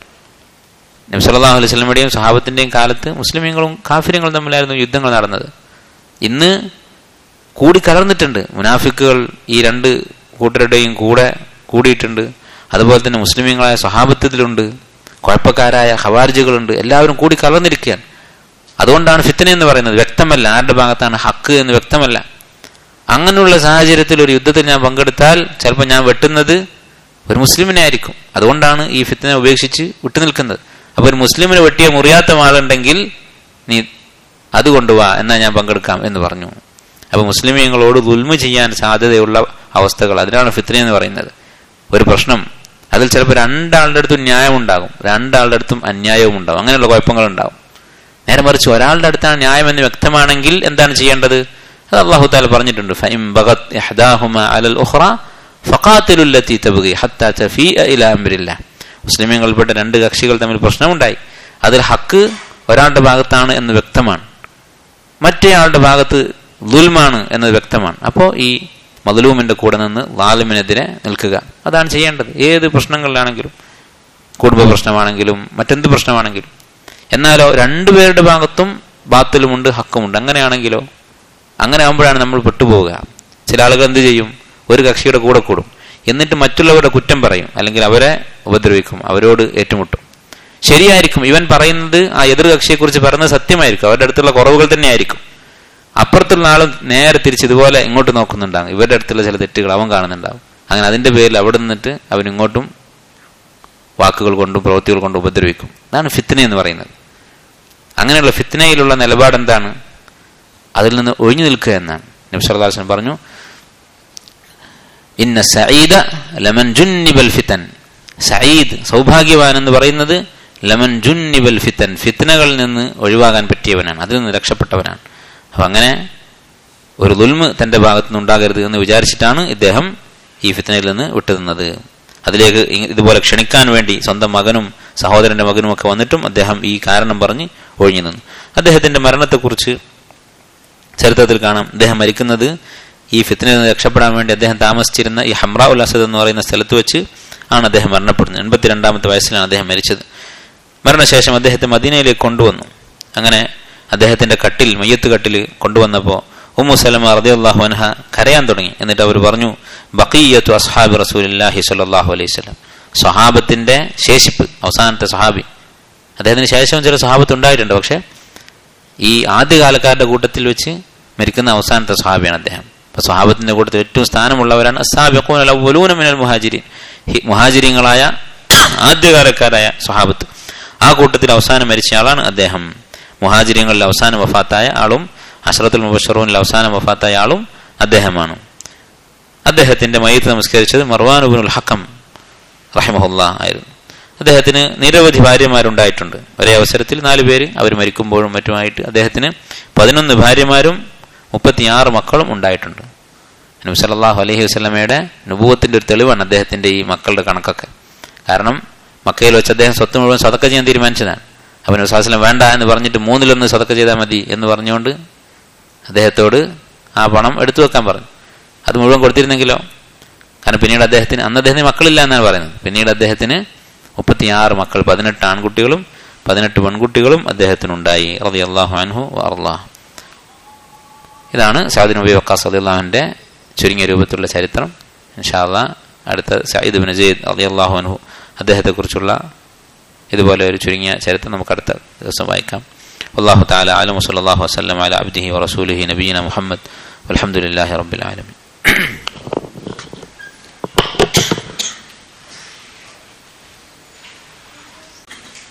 S1: നബി സല്ലല്ലാഹു അലൈഹി വസല്ലമയുടെയും സഹാബത്തിന്റെയും കാലത്ത് മുസ്ലിമീങ്ങളും കാഫിര്യങ്ങളും തമ്മിലായിരുന്നു യുദ്ധങ്ങൾ നടന്നത്. ഇന്ന് കൂടി കലർന്നിട്ടുണ്ട്. മുനാഫിക്കുകൾ ഈ രണ്ട് കൂട്ടരുടെയും കൂടെ കൂടിയിട്ടുണ്ട്. അതുപോലെ തന്നെ മുസ്ലിമീങ്ങളായ സ്വഹാബത്തിലുണ്ട്, കുഴപ്പക്കാരായ ഖവാരിജുകളുണ്ട്, എല്ലാവരും കൂടി കലർന്നിരിക്കുകയാണ്. അതുകൊണ്ടാണ് ഫിത്ന എന്ന് പറയുന്നത്. വ്യക്തമല്ല ആരുടെ ഭാഗത്താണ് ഹക്ക് എന്ന് വ്യക്തമല്ല. അങ്ങനെയുള്ള സാഹചര്യത്തിൽ ഒരു യുദ്ധത്തിൽ ഞാൻ പങ്കെടുത്താൽ ചിലപ്പോൾ ഞാൻ വെട്ടുന്നത് ഒരു മുസ്ലിമിനെ ആയിരിക്കും. അതുകൊണ്ടാണ് ഈ ഫിത്ന ഉപേക്ഷിച്ച് വിട്ടുനിൽക്കുന്നത്. അപ്പൊ ഒരു മുസ്ലിമിനെ വെട്ടിയ മുറിയാത്ത ആളുണ്ടെങ്കിൽ നീ അത് കൊണ്ടുവാ, എന്നാ ഞാൻ പങ്കെടുക്കാം എന്ന് പറഞ്ഞു. അപ്പൊ മുസ്ലിമീങ്ങളോട് ദുൽമ ചെയ്യാൻ സാധ്യതയുള്ള അവസ്ഥകൾ, അതിനാണ് ഫിത്ന എന്ന് പറയുന്നത്. ഒരു പ്രശ്നം, അതിൽ ചിലപ്പോൾ രണ്ടാളുടെ അടുത്തും ന്യായം ഉണ്ടാകും, രണ്ടാളുടെ അടുത്തും അന്യായവും ഉണ്ടാകും, അങ്ങനെയുള്ള കുഴപ്പങ്ങൾ ഉണ്ടാകും. നേരെ മറിച്ച് ഒരാളുടെ അടുത്താണ് ന്യായം എന്ന് വ്യക്തമാണെങ്കിൽ എന്താണ് ചെയ്യേണ്ടത്? അത് അല്ലാഹു തആല പറഞ്ഞിട്ടുണ്ട്. ഫഇൻ ബഗത് ഇഹ്ദാഹുമാ അലൽ ഉഖ്റ ഫഖാതിലുൽ ലത്തി തബ്ഗി ഹത്താ തഫീഅ ഇലാ അംരില്ലാഹ്. മുസ്ലിമീങ്ങൾപ്പെട്ട രണ്ട് കക്ഷികൾ തമ്മിൽ പ്രശ്നമുണ്ടായി, അതിൽ ഹക്ക് ഒരാളുടെ ഭാഗത്താണ് എന്ന് വ്യക്തമാണ്, മറ്റേയാളുടെ ഭാഗത്ത് ദുൽമാണ് എന്നത് വ്യക്തമാണ്. അപ്പോൾ ഈ മദ്ലൂമിന്റെ കൂടെ നിന്ന് ളാലിമിനെതിരെ നിൽക്കുക, അതാണ് ചെയ്യേണ്ടത്. ഏത് പ്രശ്നങ്ങളിലാണെങ്കിലും, കുടുംബ പ്രശ്നമാണെങ്കിലും മറ്റെന്ത് പ്രശ്നമാണെങ്കിലും. എന്നാലോ രണ്ടുപേരുടെ ഭാഗത്തും ബാത്തിലുമുണ്ട് ഹക്കുമുണ്ട്. അങ്ങനെയാണെങ്കിലോ, അങ്ങനെ ആകുമ്പോഴാണ് നമ്മൾ പെട്ടുപോവുക. ചില ആളുകൾ എന്ത് ചെയ്യും? ഒരു കക്ഷിയുടെ കൂടെ കൂടും, എന്നിട്ട് മറ്റുള്ളവരുടെ കുറ്റം പറയും, അല്ലെങ്കിൽ അവരെ ഉപദ്രവിക്കും, അവരോട് ഏറ്റുമുട്ടും. ശരിയായിരിക്കും, ഇവൻ പറയുന്നത് ആ എതിർ കക്ഷിയെക്കുറിച്ച് പറയുന്നത് സത്യമായിരിക്കും, അവരുടെ അടുത്തുള്ള കുറവുകൾ തന്നെയായിരിക്കും. അപ്പുറത്തുള്ള ആളും നേരെ തിരിച്ച് ഇതുപോലെ ഇങ്ങോട്ട് നോക്കുന്നുണ്ടാകും, ഇവരുടെ അടുത്തുള്ള ചില തെറ്റുകൾ അവൻ കാണുന്നുണ്ടാവും. അങ്ങനെ അതിന്റെ പേരിൽ അവിടെ നിന്നിട്ട് അവൻ ഇങ്ങോട്ടും വാക്കുകൾ കൊണ്ടും പ്രവൃത്തികൾ കൊണ്ടും ഉപദ്രവിക്കും. അതാണ് ഫിത്ന എന്ന് പറയുന്നത്. അങ്ങനെയുള്ള ഫിത്നയിലുള്ള നിലപാട് എന്താണ്? അതിൽ നിന്ന് ഒഴിഞ്ഞു നിൽക്കുക എന്നാണ്. നബി സല്ലല്ലാഹു അലൈഹി വസല്ലം പറഞ്ഞു, ഇന്ന സഈദ ലമൻ ജുന്നിബൽ ഫിതൻ. സഈദ്, സൗഭാഗ്യവാൻ എന്ന് പറയുന്നത് ലമൻ ജുന്നിബൽ ഫിതൻ, ഫിത്നകളിൽ നിന്ന് ഒഴിവാകാൻ പറ്റിയവനാണ്, അതിൽ നിന്ന് രക്ഷപ്പെട്ടവനാണ്. അപ്പൊ അങ്ങനെ ഒരു ദുൽമ് തന്റെ ഭാഗത്തു നിന്ന് ഉണ്ടാകരുത് എന്ന് വിചാരിച്ചിട്ടാണ് ഇദ്ദേഹം ഈ ഫിത്നയിൽ നിന്ന് വിട്ടുനിന്നത്. അതിലേക്ക് ഇതുപോലെ ക്ഷണിക്കാൻ വേണ്ടി സ്വന്തം മകനും സഹോദരന്റെ മകനും ഒക്കെ വന്നിട്ടും അദ്ദേഹം ഈ കാരണം പറഞ്ഞ് ഒഴിഞ്ഞു നിന്നു. അദ്ദേഹത്തിന്റെ മരണത്തെക്കുറിച്ച് ചരിത്രത്തിൽ കാണാം. അദ്ദേഹം മരിക്കുന്നത് ഈ ഫിത്നയിൽ നിന്ന് രക്ഷപ്പെടാൻ വേണ്ടി അദ്ദേഹം താമസിച്ചിരുന്ന ഈ ഹംറ ഉൽ അസദ് എന്ന് പറയുന്ന സ്ഥലത്ത് വെച്ച് ആണ് അദ്ദേഹം മരണപ്പെടുന്നത്. എൺപത്തിരണ്ടാമത്തെ വയസ്സിലാണ് അദ്ദേഹം മരിച്ചത്. മരണശേഷം അദ്ദേഹത്തെ മദീനയിലേക്ക് കൊണ്ടുവന്നു. അങ്ങനെ അദ്ദേഹത്തിന്റെ കട്ടിൽ മയ്യത്ത് കട്ടിൽ കൊണ്ടുവന്നപ്പോൾ ഉമ്മു സലമ റളിയല്ലാഹു അൻഹ കരയാൻ തുടങ്ങി. എന്നിട്ട് അവർ പറഞ്ഞു, ബഖിയ്യത്തു അസ്ഹാബി റസൂലില്ലാഹി സ്വല്ലല്ലാഹു അലൈഹി വസല്ലം, സ്വഹാബത്തിന്റെ ശേഷിപ്പ്, അവസാനത്തെ സ്വഹാബി. അദ്ദേഹത്തിന് ശേഷം ചില സ്വഹാബത്ത് ഉണ്ടായിട്ടുണ്ട്, പക്ഷെ ഈ ആദ്യകാലക്കാരുടെ കൂട്ടത്തിൽ വെച്ച് മരിക്കുന്ന അവസാനത്തെ സ്വഹാബിയാണ് അദ്ദേഹം. അപ്പൊ സ്വഹാബത്തിന്റെ കൂട്ടത്തിൽ ഏറ്റവും സ്ഥാനമുള്ളവരാണ് അസ്സാബിഖൂന അവ്വലൂന മിനൽ മുഹാജിരീൻ, മുഹാജിരീങ്ങളായ ആദ്യകാലക്കാരായ സ്വഹാബത്ത്. ആ കൂട്ടത്തിൽ അവസാനം മരിച്ച ആളാണ് അദ്ദേഹം. മുഹാജിരീങ്ങളിൽ അവസാനം വഫാത്തായ ആളും അശ്റത്തുൽ മുബശ്ശറൂനിൽ അവസാനം വഫാത്തായ ആളും അദ്ദേഹമാണ്. അദ്ദേഹത്തിന്റെ മയ്യിത്ത് നമസ്കരിച്ചത് മർവാൻ ഇബ്നുൽ ഹക്കം റഹിമഹുല്ലാ ആയിരുന്നു. അദ്ദേഹത്തിന് നിരവധി ഭാര്യമാരുണ്ടായിട്ടുണ്ട്. ഒരേ അവസരത്തിൽ നാലു പേര് അവർ മരിക്കുമ്പോഴും മറ്റുമായിട്ട് അദ്ദേഹത്തിന് പതിനൊന്ന് ഭാര്യമാരും മുപ്പത്തിയാറ് മക്കളും ഉണ്ടായിട്ടുണ്ട്. നബി സല്ലല്ലാഹു അലൈഹി വസല്ലമയുടെ നുബുവത്തിന്റെ ഒരു തെളിവാണ് അദ്ദേഹത്തിന്റെ ഈ മക്കളുടെ കണക്കൊക്കെ. കാരണം മക്കയിൽ വെച്ച് അദ്ദേഹം സ്വത്ത് മുഴുവൻ സദക്ക ചെയ്യാൻ തീരുമാനിച്ചതാണ്. അവൻ റസൂലുള്ളാഹി വേണ്ട എന്ന് പറഞ്ഞിട്ട് മൂന്നിലൊന്ന് സദക്ക ചെയ്താൽ മതി എന്ന് പറഞ്ഞുകൊണ്ട് അദ്ദേഹത്തോട് ആ പണം എടുത്തു വെക്കാൻ പറഞ്ഞു. അത് മുഴുവൻ കൊടുത്തിരുന്നെങ്കിലോ? കാരണം പിന്നീട് അദ്ദേഹത്തിന് അന്ന് അദ്ദേഹത്തിന് മക്കളില്ല എന്നാണ് പറയുന്നത്. പിന്നീട് അദ്ദേഹത്തിന് മുപ്പത്തിയാറ് മക്കൾ, പതിനെട്ട് ആൺകുട്ടികളും പതിനെട്ട് പെൺകുട്ടികളും അദ്ദേഹത്തിനുണ്ടായി. റളിയല്ലാഹു അൻഹു വഅർളാഹു. ഇതാണ് സഅദ് ഇബ്നു അബീ വഖാസ് റളിയല്ലാഹു അൻഹുവിന്റെ ചുരുങ്ങിയ രൂപത്തിലുള്ള ചരിത്രം. ഇൻഷാ അല്ലാഹ് അടുത്ത സഈദ് ഇബ്നു സയ്യിദ് റളിയല്ലാഹു അൻഹു അദ്ദേഹത്തെക്കുറിച്ചുള്ള ഇതുപോലെ ഒരു ചുരുങ്ങിയ ചരിത്രം നമുക്ക് അടുത്ത ദിവസം വായിക്കാം. വല്ലാഹു തആല അഅലം. വസല്ലല്ലാഹു വസല്ലം അലാ അബ്ദിഹി വറസൂലിഹി നബിയിന മുഹമ്മദ് വൽഹംദുലില്ലാഹി റബ്ബിൽ ആലമീൻ.